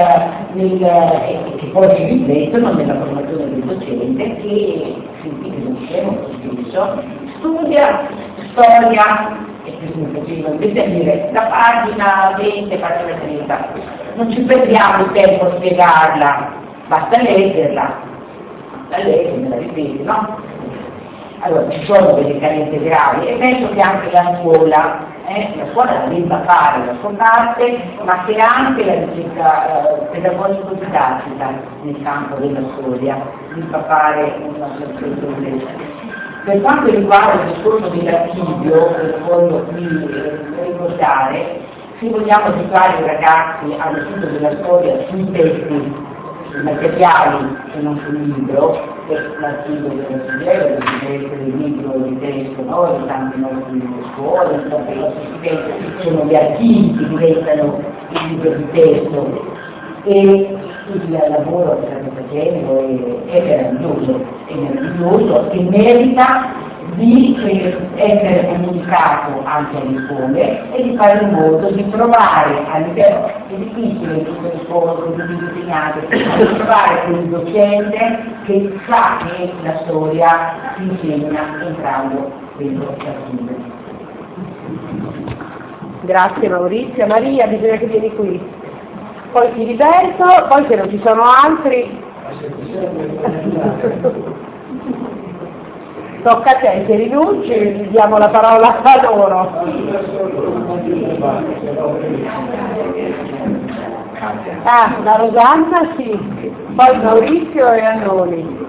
che poi si riflettono nella formazione del docente che, sentite lo dicevo spesso, studia storia. E quindi faceva invece dire da pagina 20, pagina 30, non ci perdiamo il tempo a spiegarla, basta leggerla, me la ripeti, no? Allora ci sono delle carenze gravi e penso che anche la scuola la debba fare la sua parte, ma che anche la ricerca pedagogico-didattica nel campo della storia debba fare una sorpresa. Per quanto riguarda il discorso dell'archivio, voglio qui ricordare, se vogliamo educare i ragazzi allo studio della storia sui testi, sui materiali e non sul libro, l'archivio della studiera deve essere il libro di testo, no? Di tante nostre scuole, i nostri studenti sono gli archivi che diventano il libro di testo. E il lavoro che state facendo è meraviglioso e merita di essere comunicato anche alle scuole e di fare in modo di trovare all'interno, è difficile in tutte le scuole, di insegnare, di trovare quel docente che sa che la storia si insegna entrando dentro l'archivio. Grazie Maurizio. Maria, bisogna che vieni qui. Poi ti diverto, poi se non ci sono altri tocca a te, se rinunci diamo la parola a loro. La Rosanna sì, poi Maurizio e Annoni.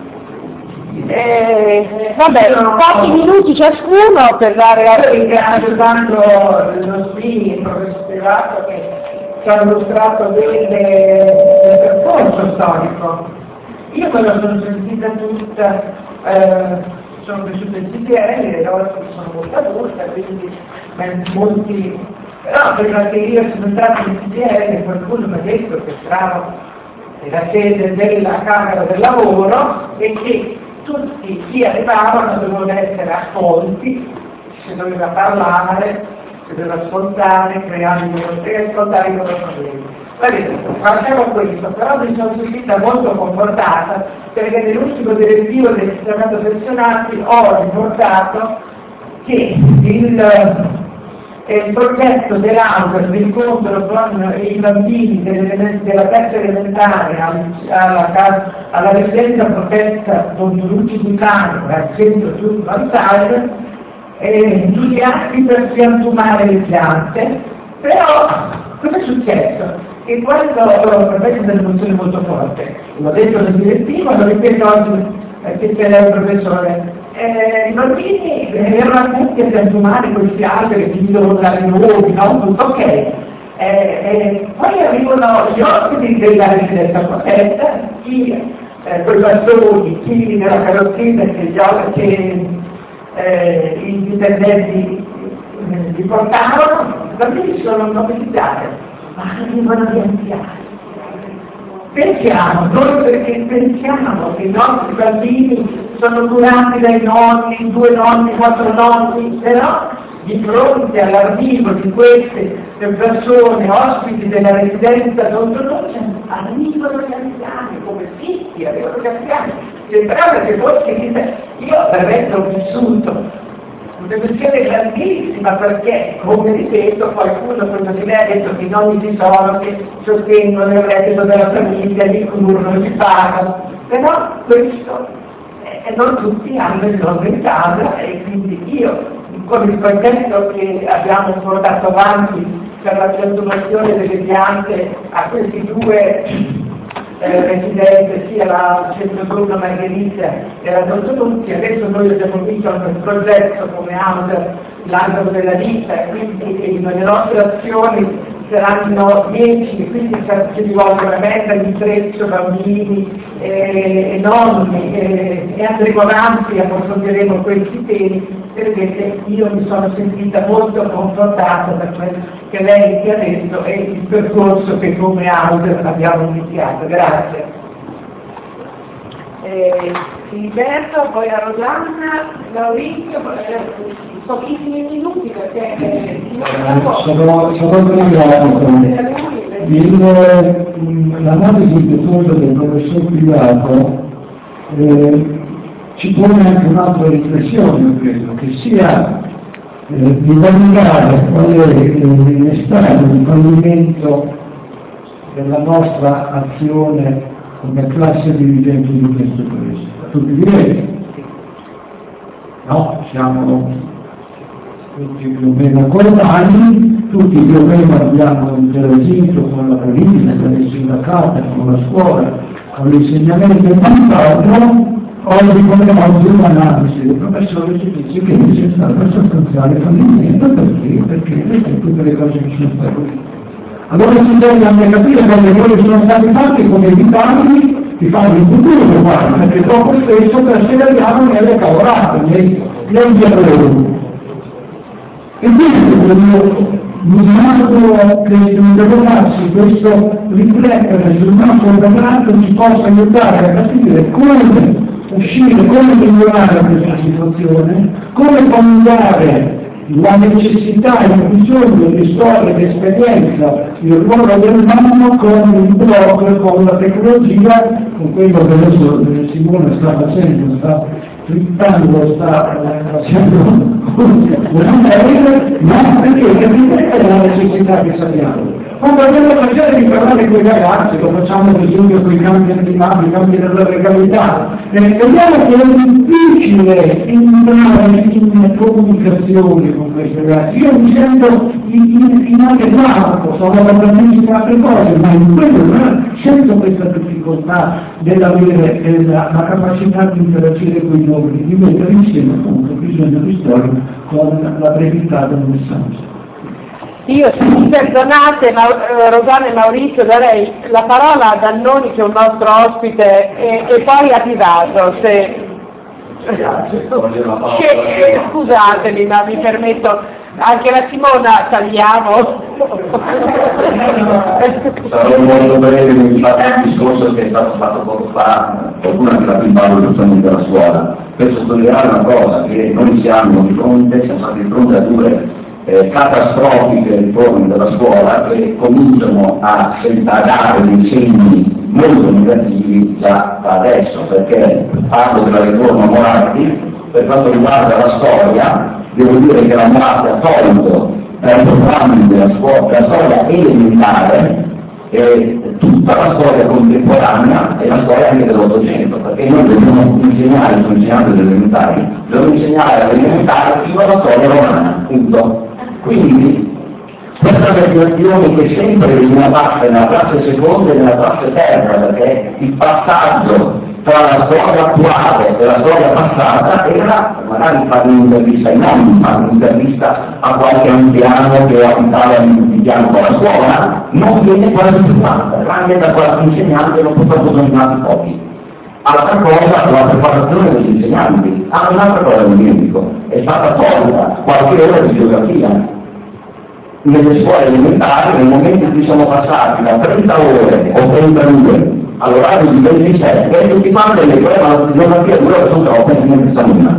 Vabbè, pochi minuti ciascuno per dare la ringrazio tanto il nostro professor che ci ha illustrato bene il percorso storico. Io me la sono sentita tutta, sono cresciuta in CTL, le ragazze sono molto adulte, quindi molti, però prima che io sono entrata in CTL qualcuno mi ha detto che stavo nella sede della Camera del Lavoro e che tutti chi arrivavano dovevano essere accolti, si doveva parlare, si deve ascoltare, creare e ascoltare i loro problemi. Facciamo questo, però mi sono sentita molto confortata perché nell'ultimo direttivo del sistemato pensionati ho riportato che il progetto dell'auto dell'incontro con i bambini della terza elementare alla residenza protetta Don Giulucci di Milano, al centro sul Valsale, entusiasti per piantumare le piante, però cosa è successo? Che quando per me c'è delle emozioni molto forte, l'ho detto nel direttivo, lo ripeto oggi che c'era il professore, i bambini erano tutti a piantumare questi alberi, quindi devono dare nuovi, no? Tutto ok. Poi arrivano gli ospiti della residenza protetta, chi con i bastoni, chi nella carrozzina che i dipendenti li portavano, i bambini sono mobilizzati, ma arrivano gli anziani. Pensiamo, noi perché pensiamo che i nostri bambini sono curati dai nonni, 2 nonni, 4 nonni, però di fronte all'arrivo di queste persone ospiti della residenza d'Ontologia, arrivano gli anziani, come fitti, arrivano gli anziani, sembrava che fosse io veramente ho vissuto un'emozione grandissima perché, come ripeto, qualcuno prima di me ha detto che i nonni ci sono, che sostengono il reddito della famiglia, li curano, li pagano, però questo non tutti hanno il nonno in casa e quindi io, con il progetto che abbiamo portato avanti per la piantumazione delle piante a questi due residenze, sia la Centro Bruno Margherita e la Dottoluzzi, adesso noi abbiamo visto anche il progetto come Auder, l'albero della vita, e quindi le nostre azioni saranno 10, quindi si rivolgono a me, intreccio, bambini, nonni, e andremo avanti, approfondiremo questi temi, perché io mi sono sentita molto confortata da quello che lei ci ha detto e il percorso che come Auder abbiamo iniziato. Grazie. Filiberto, poi a Rosanna, Maurizio, pochissimi minuti perché sono l'analisi del fondo del professor Privato ci pone anche un'altra riflessione, credo, che sia di valutare qual è stato il fallimento della nostra azione come classe dirigente di questo paese. Tutti direi, no, siamo tutti più o meno coetanei, tutti più o meno abbiamo interagito con la politica, con il sindacato, con la scuola, con l'insegnamento e quant'altro. Oggi come oggi un'analisi del professore ci dice che c'è stato un sostanziale fallimento perché tutte le cose che sono state così. Allora si deve anche capire quali errori sono stati fatti, come evitarli, di farli in futuro, perché troppo spesso perseveriamo nelle cavolate, negli errori. E quindi bisogna che interrogarsi, questo riflettere sul nostro operato ci possa aiutare a capire come uscire, come migliorare questa situazione, come coniugare la necessità e il bisogno di storia, di esperienza, il ruolo dell'uomo con il blog, con la tecnologia, con quello che adesso Simone sta facendo, sta twittando, sta facendo ma perché capite è la necessità che sappiamo. Quando abbiamo piacere di parlare con i ragazzi, lo facciamo per esempio con i cambi climatici, i cambi della legalità, vediamo che è difficile entrare in comunicazione con questi ragazzi. Io mi sento inadeguato, sono tantissime altre cose, ma in quello sento questa difficoltà dell'avere la capacità di interagire con i giovani, di mettere insieme appunto il bisogno di storia con la brevità del messaggio. Io, se mi perdonate, Rosanna e Maurizio, darei la parola a Dannoni, che è un nostro ospite, e poi a Privato, se... Scusatemi, ma mi permetto, anche la Simona tagliamo. Sarò molto breve, mi fa il discorso che è stato fatto poco fa, qualcuno ha tirato in ballo giustamente della scuola, per sottolineare una cosa, che noi siamo stati di fronte a due catastrofiche riforme della scuola che cominciano a dare dei segni molto negativi già da adesso, perché parlo della riforma Moratti. Per quanto riguarda la storia, devo dire che la Moratti ha tolto dai programmi della storia elementare tutta la storia contemporanea e la storia anche dell'Ottocento, perché noi dobbiamo insegnare ai insegnanti delle elementari, dobbiamo insegnare alle elementari fino alla storia romana, punto. Quindi questa mediazione che sempre veniva fatta nella classe seconda e nella classe terza, perché il passaggio tra la storia attuale e la storia passata era magari fare un'intervista ai nonni, fare un'intervista a qualche anziano che abitava di fianco alla scuola, non viene quasi più fatta, anche da qualche insegnante, non purtroppo sono rimasti pochi. Altra cosa, la preparazione degli insegnanti. Un'altra cosa mi dimentico, è stata tolta qualche ora di geografia. Nelle scuole elementari, nel momento in cui siamo passati da 30 ore o 32 all'orario di 27, tutti quanti le prove di geografia 2 ore sono troppe, non ne pensiamo una.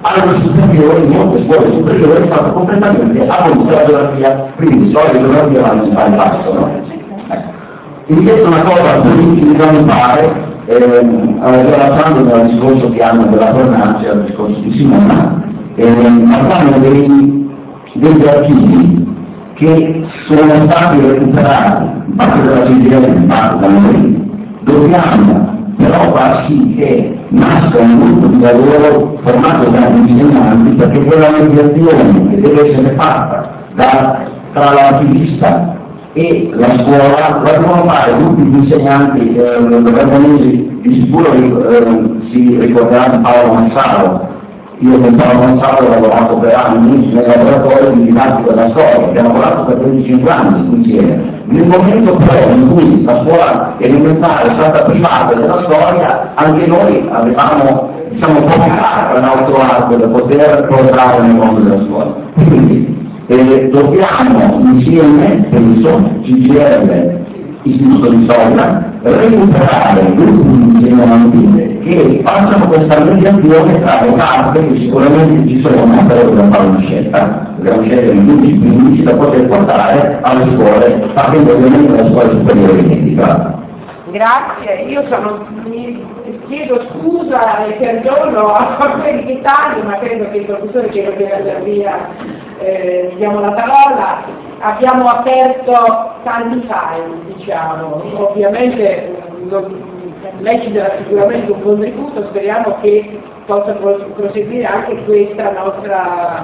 alle superiori, molte scuole superiori fanno completamente abolita la geografia, quindi storia e geografia vanno in pari passo, no? Invece una cosa a cui bisogna fare, lasciando dal discorso che hanno della Fornace al discorso di Simona, parliamo degli archivi che sono stati recuperati, in parte dalla CGL, in parte da noi. Dobbiamo però far sì che nasca un gruppo di lavoro formato da insegnanti, perché quella mediazione che deve essere fatta tra l'archivista e la scuola la devono fare gruppi di insegnanti, di sicuro si ricorderanno Paolo Mansaro. Io con Paolo Mansaro ho lavorato per anni nel laboratorio di didattica della storia, abbiamo lavorato per 25 anni insieme. Nel momento però in cui la scuola elementare è stata privata della storia, anche noi avevamo poche carte al nostro arco da poter portare nel mondo della scuola. Quindi dobbiamo insieme, penso, CGL, Istituto di Storia, recuperare gruppi di insegnamenti che facciano questa mediazione tra le carte che sicuramente ci sono, però dobbiamo fare una scelta di tutti i principi da poter portare alle scuole, partendo ovviamente dalle scuole superiori di Grazie, io mi chiedo scusa e perdono a quelli che taglio, ma credo che il professore che lo deve andare via diamo la parola. Abbiamo aperto tanti file, diciamo, ovviamente lei ci darà sicuramente un contributo, speriamo che possa proseguire anche questa nostra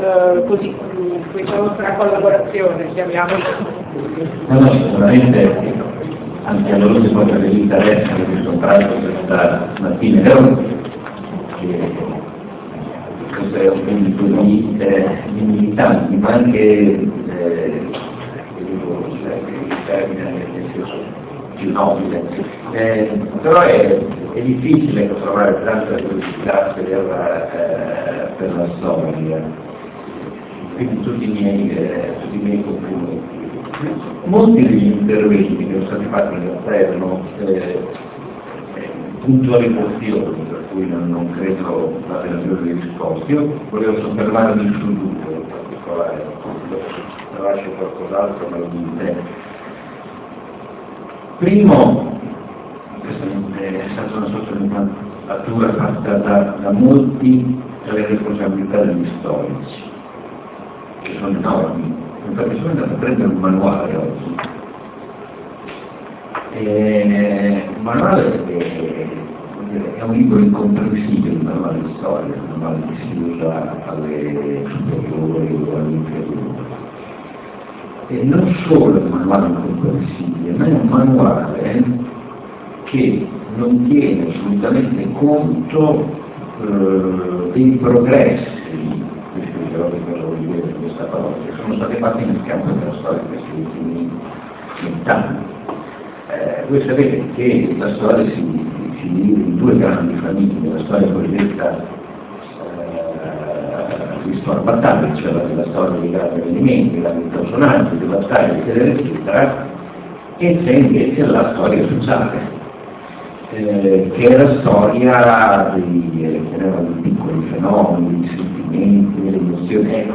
collaborazione, chiamiamola. No, sicuramente anche a loro si può avere l'interesse di questo pranzo questa mattina, però questo è un punto di militanti, ma anche il termine nel senso più nobile. Però è difficile trovare tanta curiosità per la storia, quindi tutti i miei complimenti. Molti degli interventi che sono stati fatti in realtà erano puntuali pozioni, per cui non credo abbiano delle risposte. Io volevo soffermarmi su due in particolare, se lascio qualcos'altro me lo dite. Primo, questa è stata una sottolineatura fatta da molti delle responsabilità degli storici, che sono enormi. Infatti sono andato a prendere un manuale oggi. Il manuale è un libro incomprensibile, il manuale di storia, il manuale che si usa alle superiori o alle inferiori. E non solo è un manuale incomprensibile, ma è un manuale che non tiene assolutamente conto dei progressi, questa parola, che sono state fatte nel campo della storia in questi ultimi 20 anni. Voi sapete che la storia si divide in due grandi famiglie, la storia cosiddetta di storia battaglia, cioè la storia dei grandi avvenimenti, dei grandi personaggi, delle battaglie, eccetera, e c'è invece la storia sociale, che è la storia dei piccoli fenomeni, dei sentimenti, delle emozioni, ecco,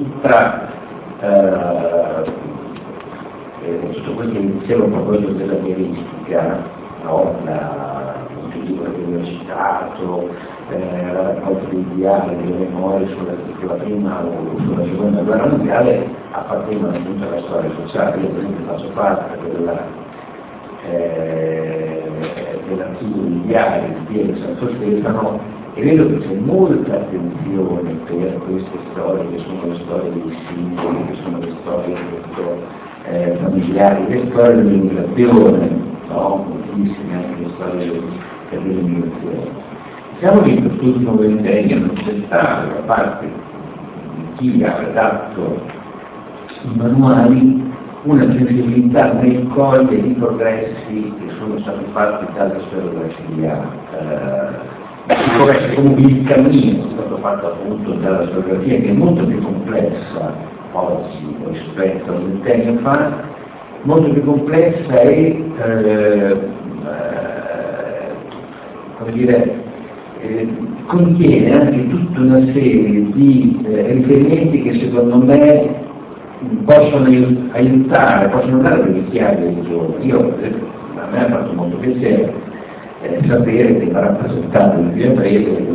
tutto quello che dicevo a proposito della veristica, no? Il libro che vi ho citato, la raccolta dei diari, delle memorie sulla prima o sulla seconda guerra mondiale appartengono appunto alla storia sociale. Io per esempio faccio parte dell'archivio dei diari di Piero e Santo Stefano e vedo che c'è molta attenzione per queste storie che sono le storie dei simboli, che sono le storie familiari, le storie dell'immigrazione, no? Moltissime anche le storie dell'immigrazione. Siamo che in quest'ultimo ventennio non c'è stato da parte di chi ha redatto i manuali una sensibilità nel cogliere i progressi che sono stati fatti dalla storiografia, i progressi come il cammino che è stato fatto appunto dalla storiografia, che è molto più complessa oggi rispetto a un ventennio fa, molto più complessa e come dire contiene anche tutta una serie di riferimenti che secondo me possono aiutare, possono dare delle chiavi ai giovani. A me ha fatto molto piacere sapere che va rappresentato in via breve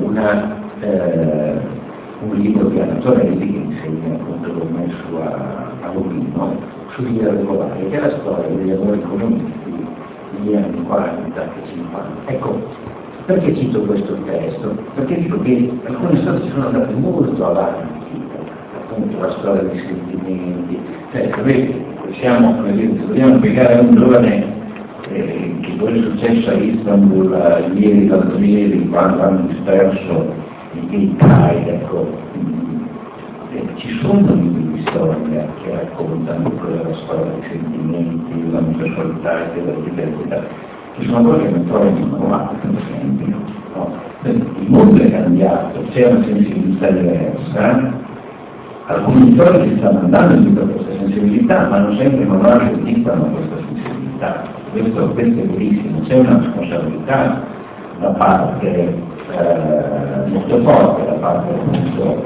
un libro di Antonelli che insegna appunto come a Lubino sugli regolari, che è la storia degli amori comunisti negli anni 40 e 50. Ecco, perché cito questo testo? Perché dico che alcune storie si sono andate molto avanti, appunto la storia dei sentimenti, cioè dobbiamo spiegare a un giovane che quello è successo a Istanbul ieri, l'altro ieri, quando hanno disperso i CAI, ecco, ci sono libri di storia che raccontano la storia dei sentimenti, dell'omosessualità e della diversità, che sono cose che non trovano in manuale, per esempio. No? Il mondo è cambiato, c'è una sensibilità diversa, alcuni storici stanno andando in tutta questa sensibilità, ma non sempre i manuali esistono questa sensibilità. Questo è verissimo, c'è una responsabilità da parte molto forte da parte appunto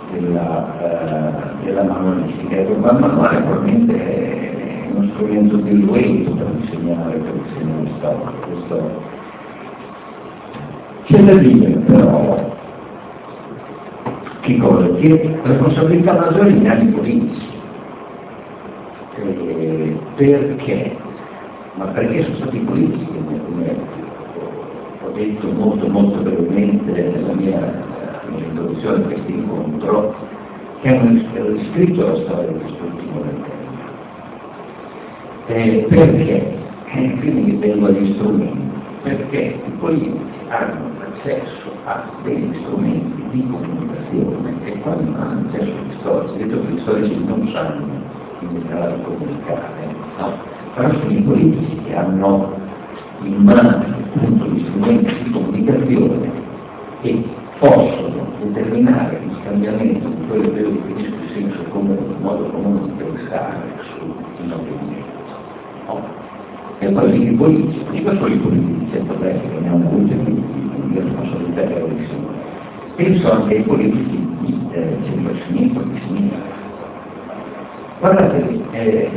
della manualistica. Il manuale probabilmente è uno strumento di weight per insegnare storia. Questo c'è da dire però che cosa? Che responsabilità maggiore negli anni politici. Perché? Ma perché sono stati i politici, come ho detto molto brevemente nella mia introduzione a questo incontro, che hanno riscritto la storia di quest'ultimo ventennio. Perché? Quindi vengo agli strumenti. Perché i politici hanno accesso a degli strumenti di comunicazione e quando non hanno accesso agli storici, detto che gli storici non sanno in generale comunicare, no? Però sono i politici che hanno in mano appunto gli strumenti di comunicazione e possono determinare il cambiamento di quello che io definisco il senso comune, il modo comune di pensare sul avvenimento. No? E poi i politici, dico solo i politici, certo che ne hanno avuto di responsabilità gravissima. Penso anche ai politici di centro-sinistra, di sinistra. Guardate,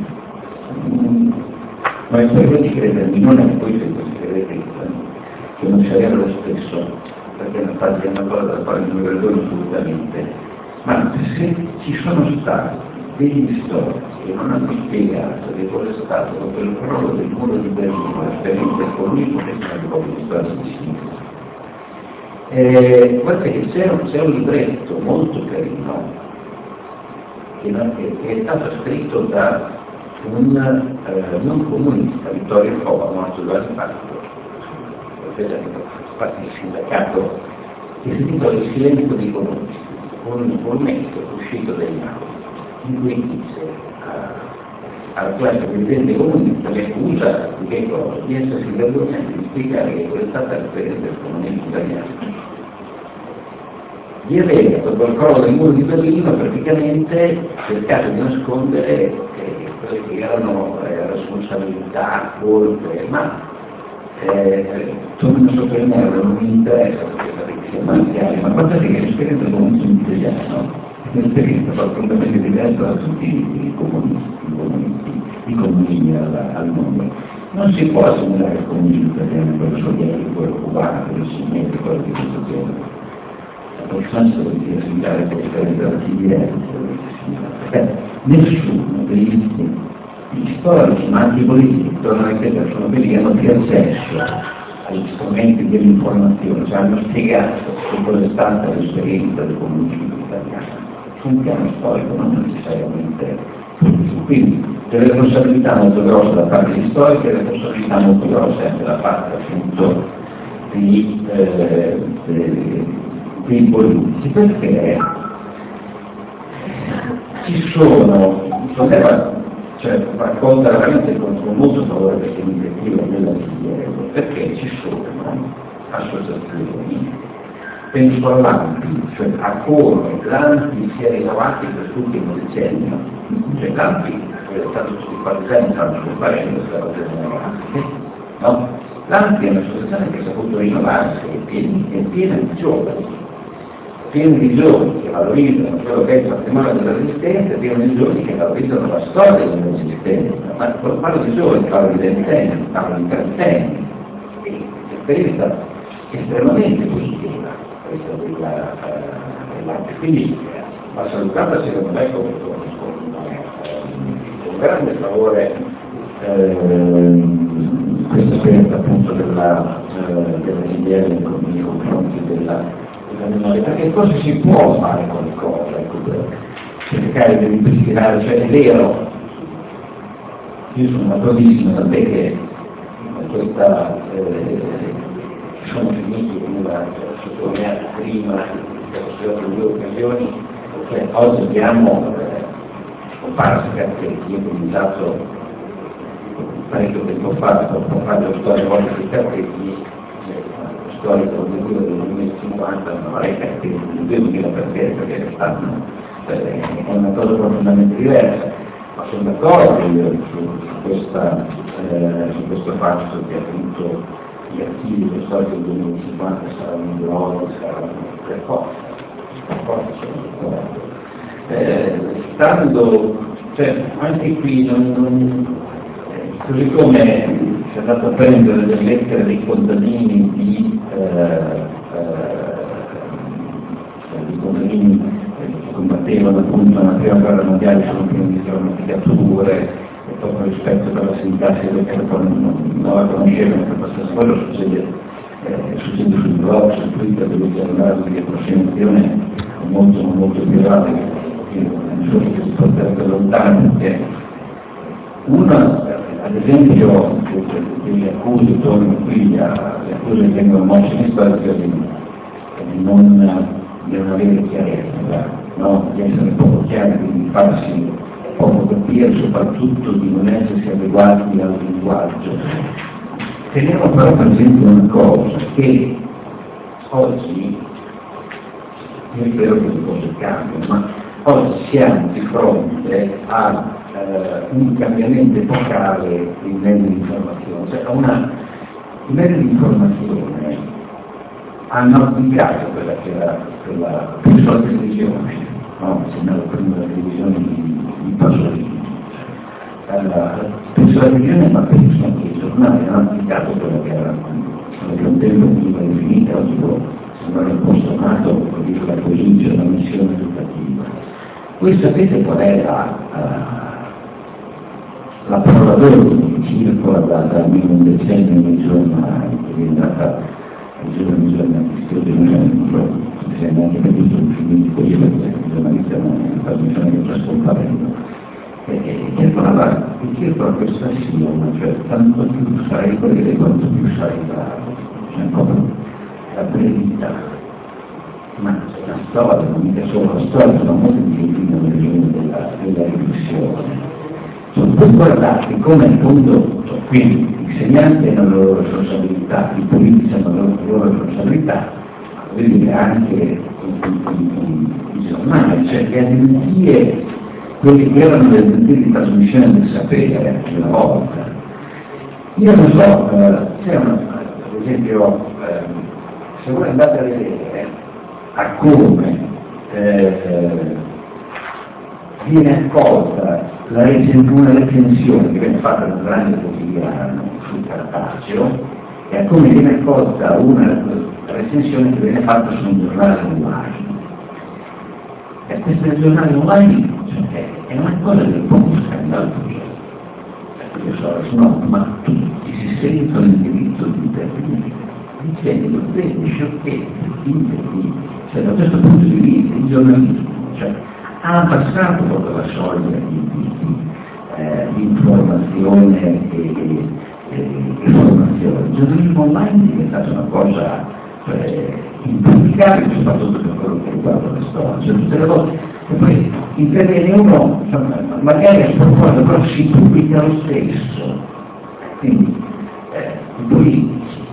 ma è quello di credermi, non è poi se si crede che non sia lo stesso, perché è una cosa da quale non credo assolutamente, ma se ci sono stati degli storici che non hanno spiegato che cosa è stato dopo il crollo del muro di Berlino, l'esperienza del comunismo che è un po' di storia di sinistra. Guardate che c'è un libretto molto carino che è stato scritto da un non comunista, Vittorio Fova, morto due anni fa, parte del sindacato, che si intitola Il silenzio dei comunisti, un fumetto uscito dai Napoli, in cui dice alla classe presidente comunista le accusa di che cosa? Di essersi vergognati di spiegare che quella è stata l'esperienza del comunismo italiano. Di avere, dopo il crollo del muro di Berlino, praticamente cercato di nascondere quelle che erano responsabilità, colpe, ma torno a sottolineare, non mi interessa perché sia marziale, ma guardate che l'esperienza del comunismo italiano è un'esperienza profondamente diversa da tutti i comunisti, i comuni al mondo. Non si può assimilare il comunismo italiano, quello sovietico, quello cubano, quello cinese, quello di questo genere. Per senso di assimilare questa relazione diversa. Nessuno degli storici, ma anche i politici, torno a ripetere, sono quelli che hanno più accesso agli strumenti dell'informazione, cioè hanno spiegato che cosa è stata l'esperienza del comunismo italiano su un piano storico, non necessariamente politico. Quindi delle responsabilità molto grosse da parte degli storici e delle responsabilità molto grosse anche da parte appunto dei politici, perché ci sono, racconta veramente con molto favore questa iniziativa della CIERO, perché ci sono associazioni, penso all'ANPI, cioè a come l'ANPI si è rinnovato in quest'ultimo decennio, cioè l'ANPI è stato tutti quanti anni stanno comparendo questa ragione, no? L'ANPI è un'associazione che ha saputo rinnovarsi, è piena di giovani che valorizzano quello che è il patrimonio della Resistenza, pieno di giovani che valorizzano la storia della Resistenza. Ma parlo di giovani, parlo di ventenni, parlo di trentenni. L'esperienza è estremamente positiva, questa dell'arte. Quindi va salutata secondo me con grande favore questa esperienza appunto della CGIL nei confronti della memoria, perché forse si può fare qualcosa, ecco, per cercare di ripristinare, cioè è vero, io sono d'accordissimo da te che questa sono finiti, come l'ha sottolineato prima, in due occasioni, cioè oggi abbiamo comparso perché io ho cominciato parecchio tempo fa, ho fatto la storia volta di Cartetti, storico del 1950, non è Cartetti, non devo dire perché è una cosa profondamente diversa, ma sono d'accordo io su questo fatto che appunto gli archivi dello storico del 2050 saranno nuovi, saranno per forza sono d'accordo. Stando, cioè, anche qui così come si è andato a prendere le lettere dei contadini che combattevano appunto nella prima guerra mondiale, sono pieni di grammaticcature e proprio rispetto per la sintassi che poi non la conoscevano, per quello succede sul blog, sul Twitter, dove c'è una di approssimazione molto più rapida, che si porterebbe lontano, perché una, ad esempio, le accuse tornano qui, le accuse che vengono mosse in storia di non avere chiarezza, no? Di essere poco chiari, di farsi poco capire, soprattutto di non essersi adeguati al linguaggio. Teniamo però presente una cosa, che oggi, io spero che le cose cambino, ma oggi siamo di fronte a un cambiamento epocale dei mezzi di informazione, cioè i mezzi di informazione hanno applicato quella che era quella sulla televisione, no? Segnalo prima la televisione di Pasolini. Penso alla televisione, ma penso anche i giornali hanno applicato quella che era un tempo prima definita, oggi può sembrare un po' stonato, per dire la così, c'è una missione educativa. Voi sapete qual è la parola d'oro che circola da almeno un decennio nei giornali, che è diventata ai giornalisti, oggi non c'è neanche per tutto un film così, perché il giornalista è una trasmissione che sta ascoltando. E circola questa assioma, cioè tanto più sarai breve quanto più sarai bravo, cioè proprio la brevità. Ma la storia non è solo la storia, sono molto discipline della riflessione. Voi guardate come appunto, quindi gli insegnanti hanno la loro responsabilità, i politici hanno la loro responsabilità, vedete anche i giornali, cioè le agenzie, quelle che erano le agenzie di trasmissione del sapere una volta. Io non so, c'è ad esempio, se voi andate a vedere a come viene accolta una recensione che viene fatta da un grande quotidiano sul cartaceo e a come viene accolta una recensione che viene fatta su un giornale online. E questo giornale online è una cosa del poco scandalosa. Io so, no, ma tutti si sentono il diritto di intervenire, dicendo delle sciocchezze, intervenire. Cioè, da questo punto di vista il giornalismo ha abbassato proprio la soglia di informazione e formazione. Il giornalismo online è diventato una cosa impraticabile, soprattutto per quello che riguarda la storia. Cioè, tutte le volte, e poi interviene uno, magari a sproposito, però si pubblica lo stesso. Quindi, poi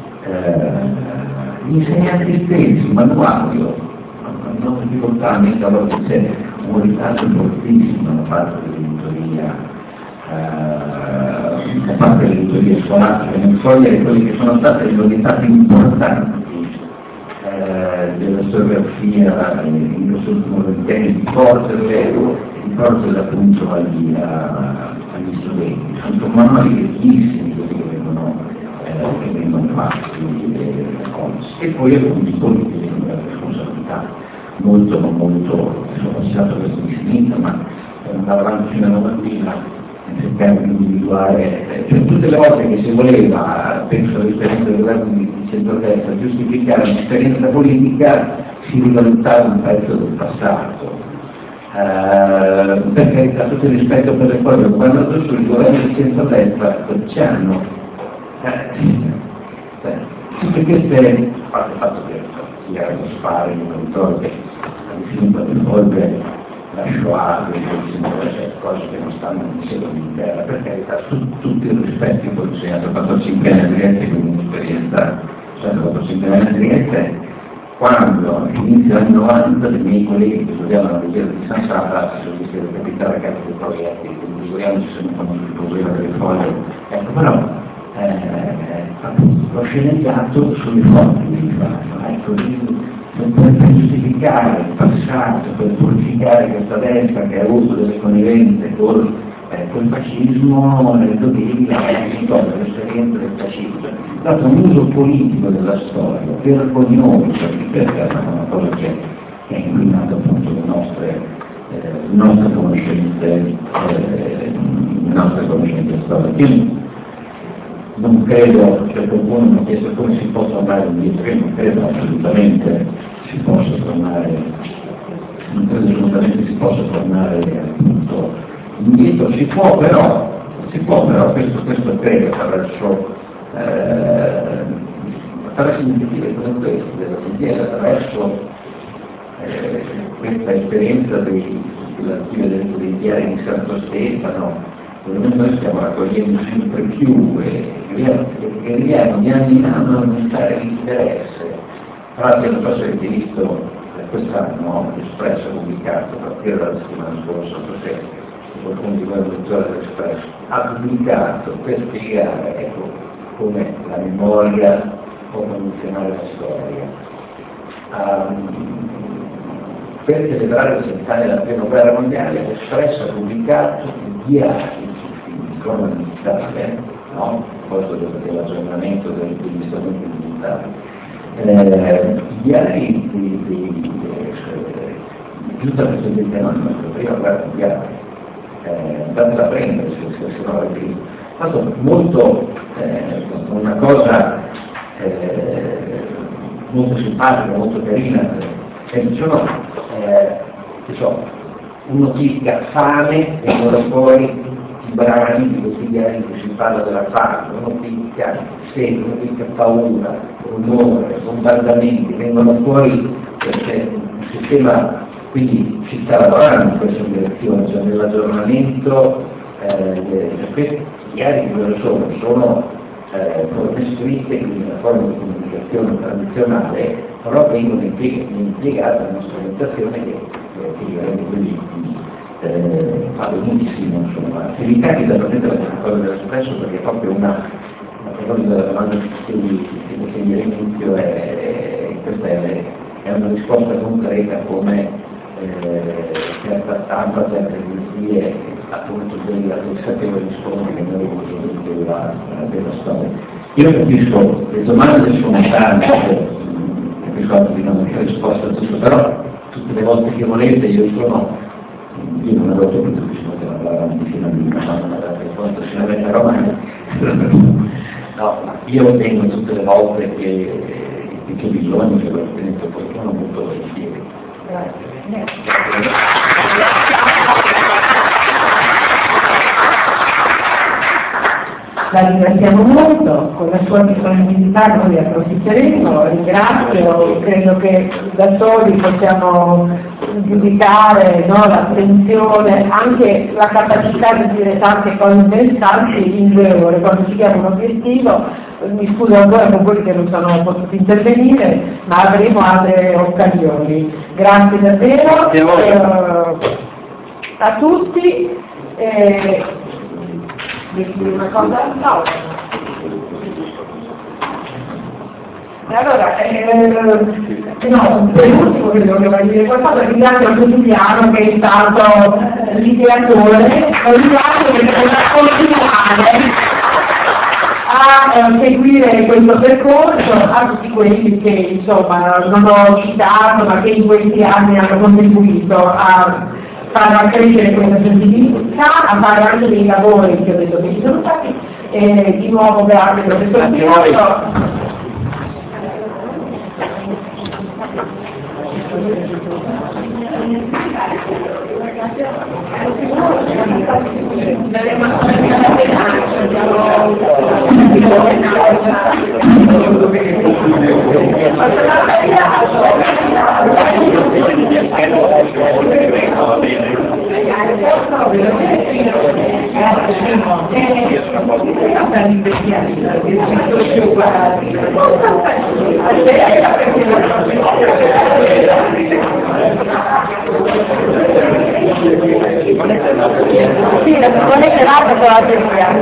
gli insegnanti stessi, il manuario, non difficoltamente a volte c'è un ritardo fortissimo da parte dell'editoria a parte le editorie scolastiche, nel cogliere quelle che sono state le novità più importanti della storiografia in questo ultimo ventennio, di porterle appunto agli studenti. Sono manuali vecchissimi che vengono fatti e poi alcuni dispositivi di responsabilità molto sono passato questo di sinistra, ma andava avanti fino a 90.000 cercare di individuare, cioè tutte le volte che si voleva, penso all'esperienza del governo di centrodestra, giustificare un'esperienza politica, si rivalutava un pezzo del passato. Per carità, tutto il rispetto per le cose, quando sul governo di centrodestra ci hanno tutte queste, a parte il fatto che si era lo sparo in un autorito che ha definito del volpe la Shoah, cose che non stanno in secondo in terra, per carità, tutti i rispetti, poi ho insegnato 4-5 anni a Trieste, quindi un'esperienza, cioè 4-5 anni a Trieste, quando all'inizio degli anni 90 dei miei colleghi che studiavano la leggera di San Sara si sono visti recapitare a casa dei proietti, quindi figuriamoci se non conosco il problema delle foglie, ecco, però l'ho sceneggiato sulle fonti di fatto, ecco, per giustificare il passato, per purificare questa destra che ha avuto delle connivenze col fascismo, le doveri, l'esperienza del fascismo. È stato un uso politico della storia, vergognoso, perché è una cosa che ha inquinato appunto le nostre conoscenze storiche. Non credo, cioè qualcuno mi ha chiesto come si possa andare indietro, io non credo assolutamente si possa tornare, appunto indietro, si può però questo credo attraverso iniziative come queste, della frontiera, attraverso questa esperienza dell'archivio delle penitenziarie di Santo Stefano, dove noi stiamo raccogliendo sempre più e vediamo di anno in anno aumentare l'interesse. Tra l'altro non so se avete visto quest'anno l'Espresso ha pubblicato, a partire dalla settimana scorsa, se qualcuno di voi è lettore dell'Espresso, ha pubblicato per spiegare, ecco, come la memoria può condizionare la storia. Per celebrare il centenario della prima guerra mondiale, l'Espresso ha pubblicato il diario cronologicale, no? Poi dell'aggiornamento degli strumenti militari. I diari di giusto per il fenomeno della prima guerra mondiale, tanto da prendere se non è più. È stato molto una cosa molto simpatica, molto carina, un'ottica fame e ora fuori i brani di questi diari in cui si parla della fame, un'ottica seria, un'ottica paura, rumore, bombardamenti, vengono fuori perché il sistema, quindi si sta lavorando in questa direzione, cioè nell'aggiornamento questi diari di cosa sono forme scritte, quindi una forma di comunicazione tradizionale, però vengono impiegate in una strumentazione che rende quindi fa benissimo, insomma. Se vi capita potete la cosa dell'Espresso perché è proprio una cosa della domanda che mi all'inizio questa è una risposta concreta come certa stampa, certe agenzie appunto che sapevano rispondere che noi della storia. Io capisco, le domande sono tante, capisco di non avere risposta a tutto, però tutte le volte che volete io non avevo capito che si poteva parlare avanti fino a lì, ma non aveva risposta fino a me, romana. No, io vengo tutte le volte che bisogno, che lo tenete qualcuno molto volentieri. La ringraziamo molto, con la sua disponibilità noi approfitteremo, ringrazio, credo che da soli possiamo giudicare, no, l'attenzione, anche la capacità di dire tante cose interessanti in 2 ore, quando ci diamo un obiettivo, mi scuso ancora con quelli che non sono potuti intervenire, ma avremo altre occasioni. Grazie davvero a tutti. una cosa no. E allora, no, per l'ultimo che volevo dire qualcosa, ringrazio anche Giuliano che è stato l'ideatore, ringrazio che è continuare a seguire questo percorso, a tutti quelli che insomma non ho citato ma che in questi anni hanno contribuito a far crescere questa sensibilità, a fare anche dei lavori che ho detto che ci sono stati, e di nuovo grazie professor Pietro. Sì, la buona serata con la teoria.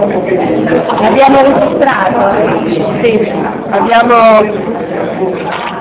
Abbiamo registrato? Sì, abbiamo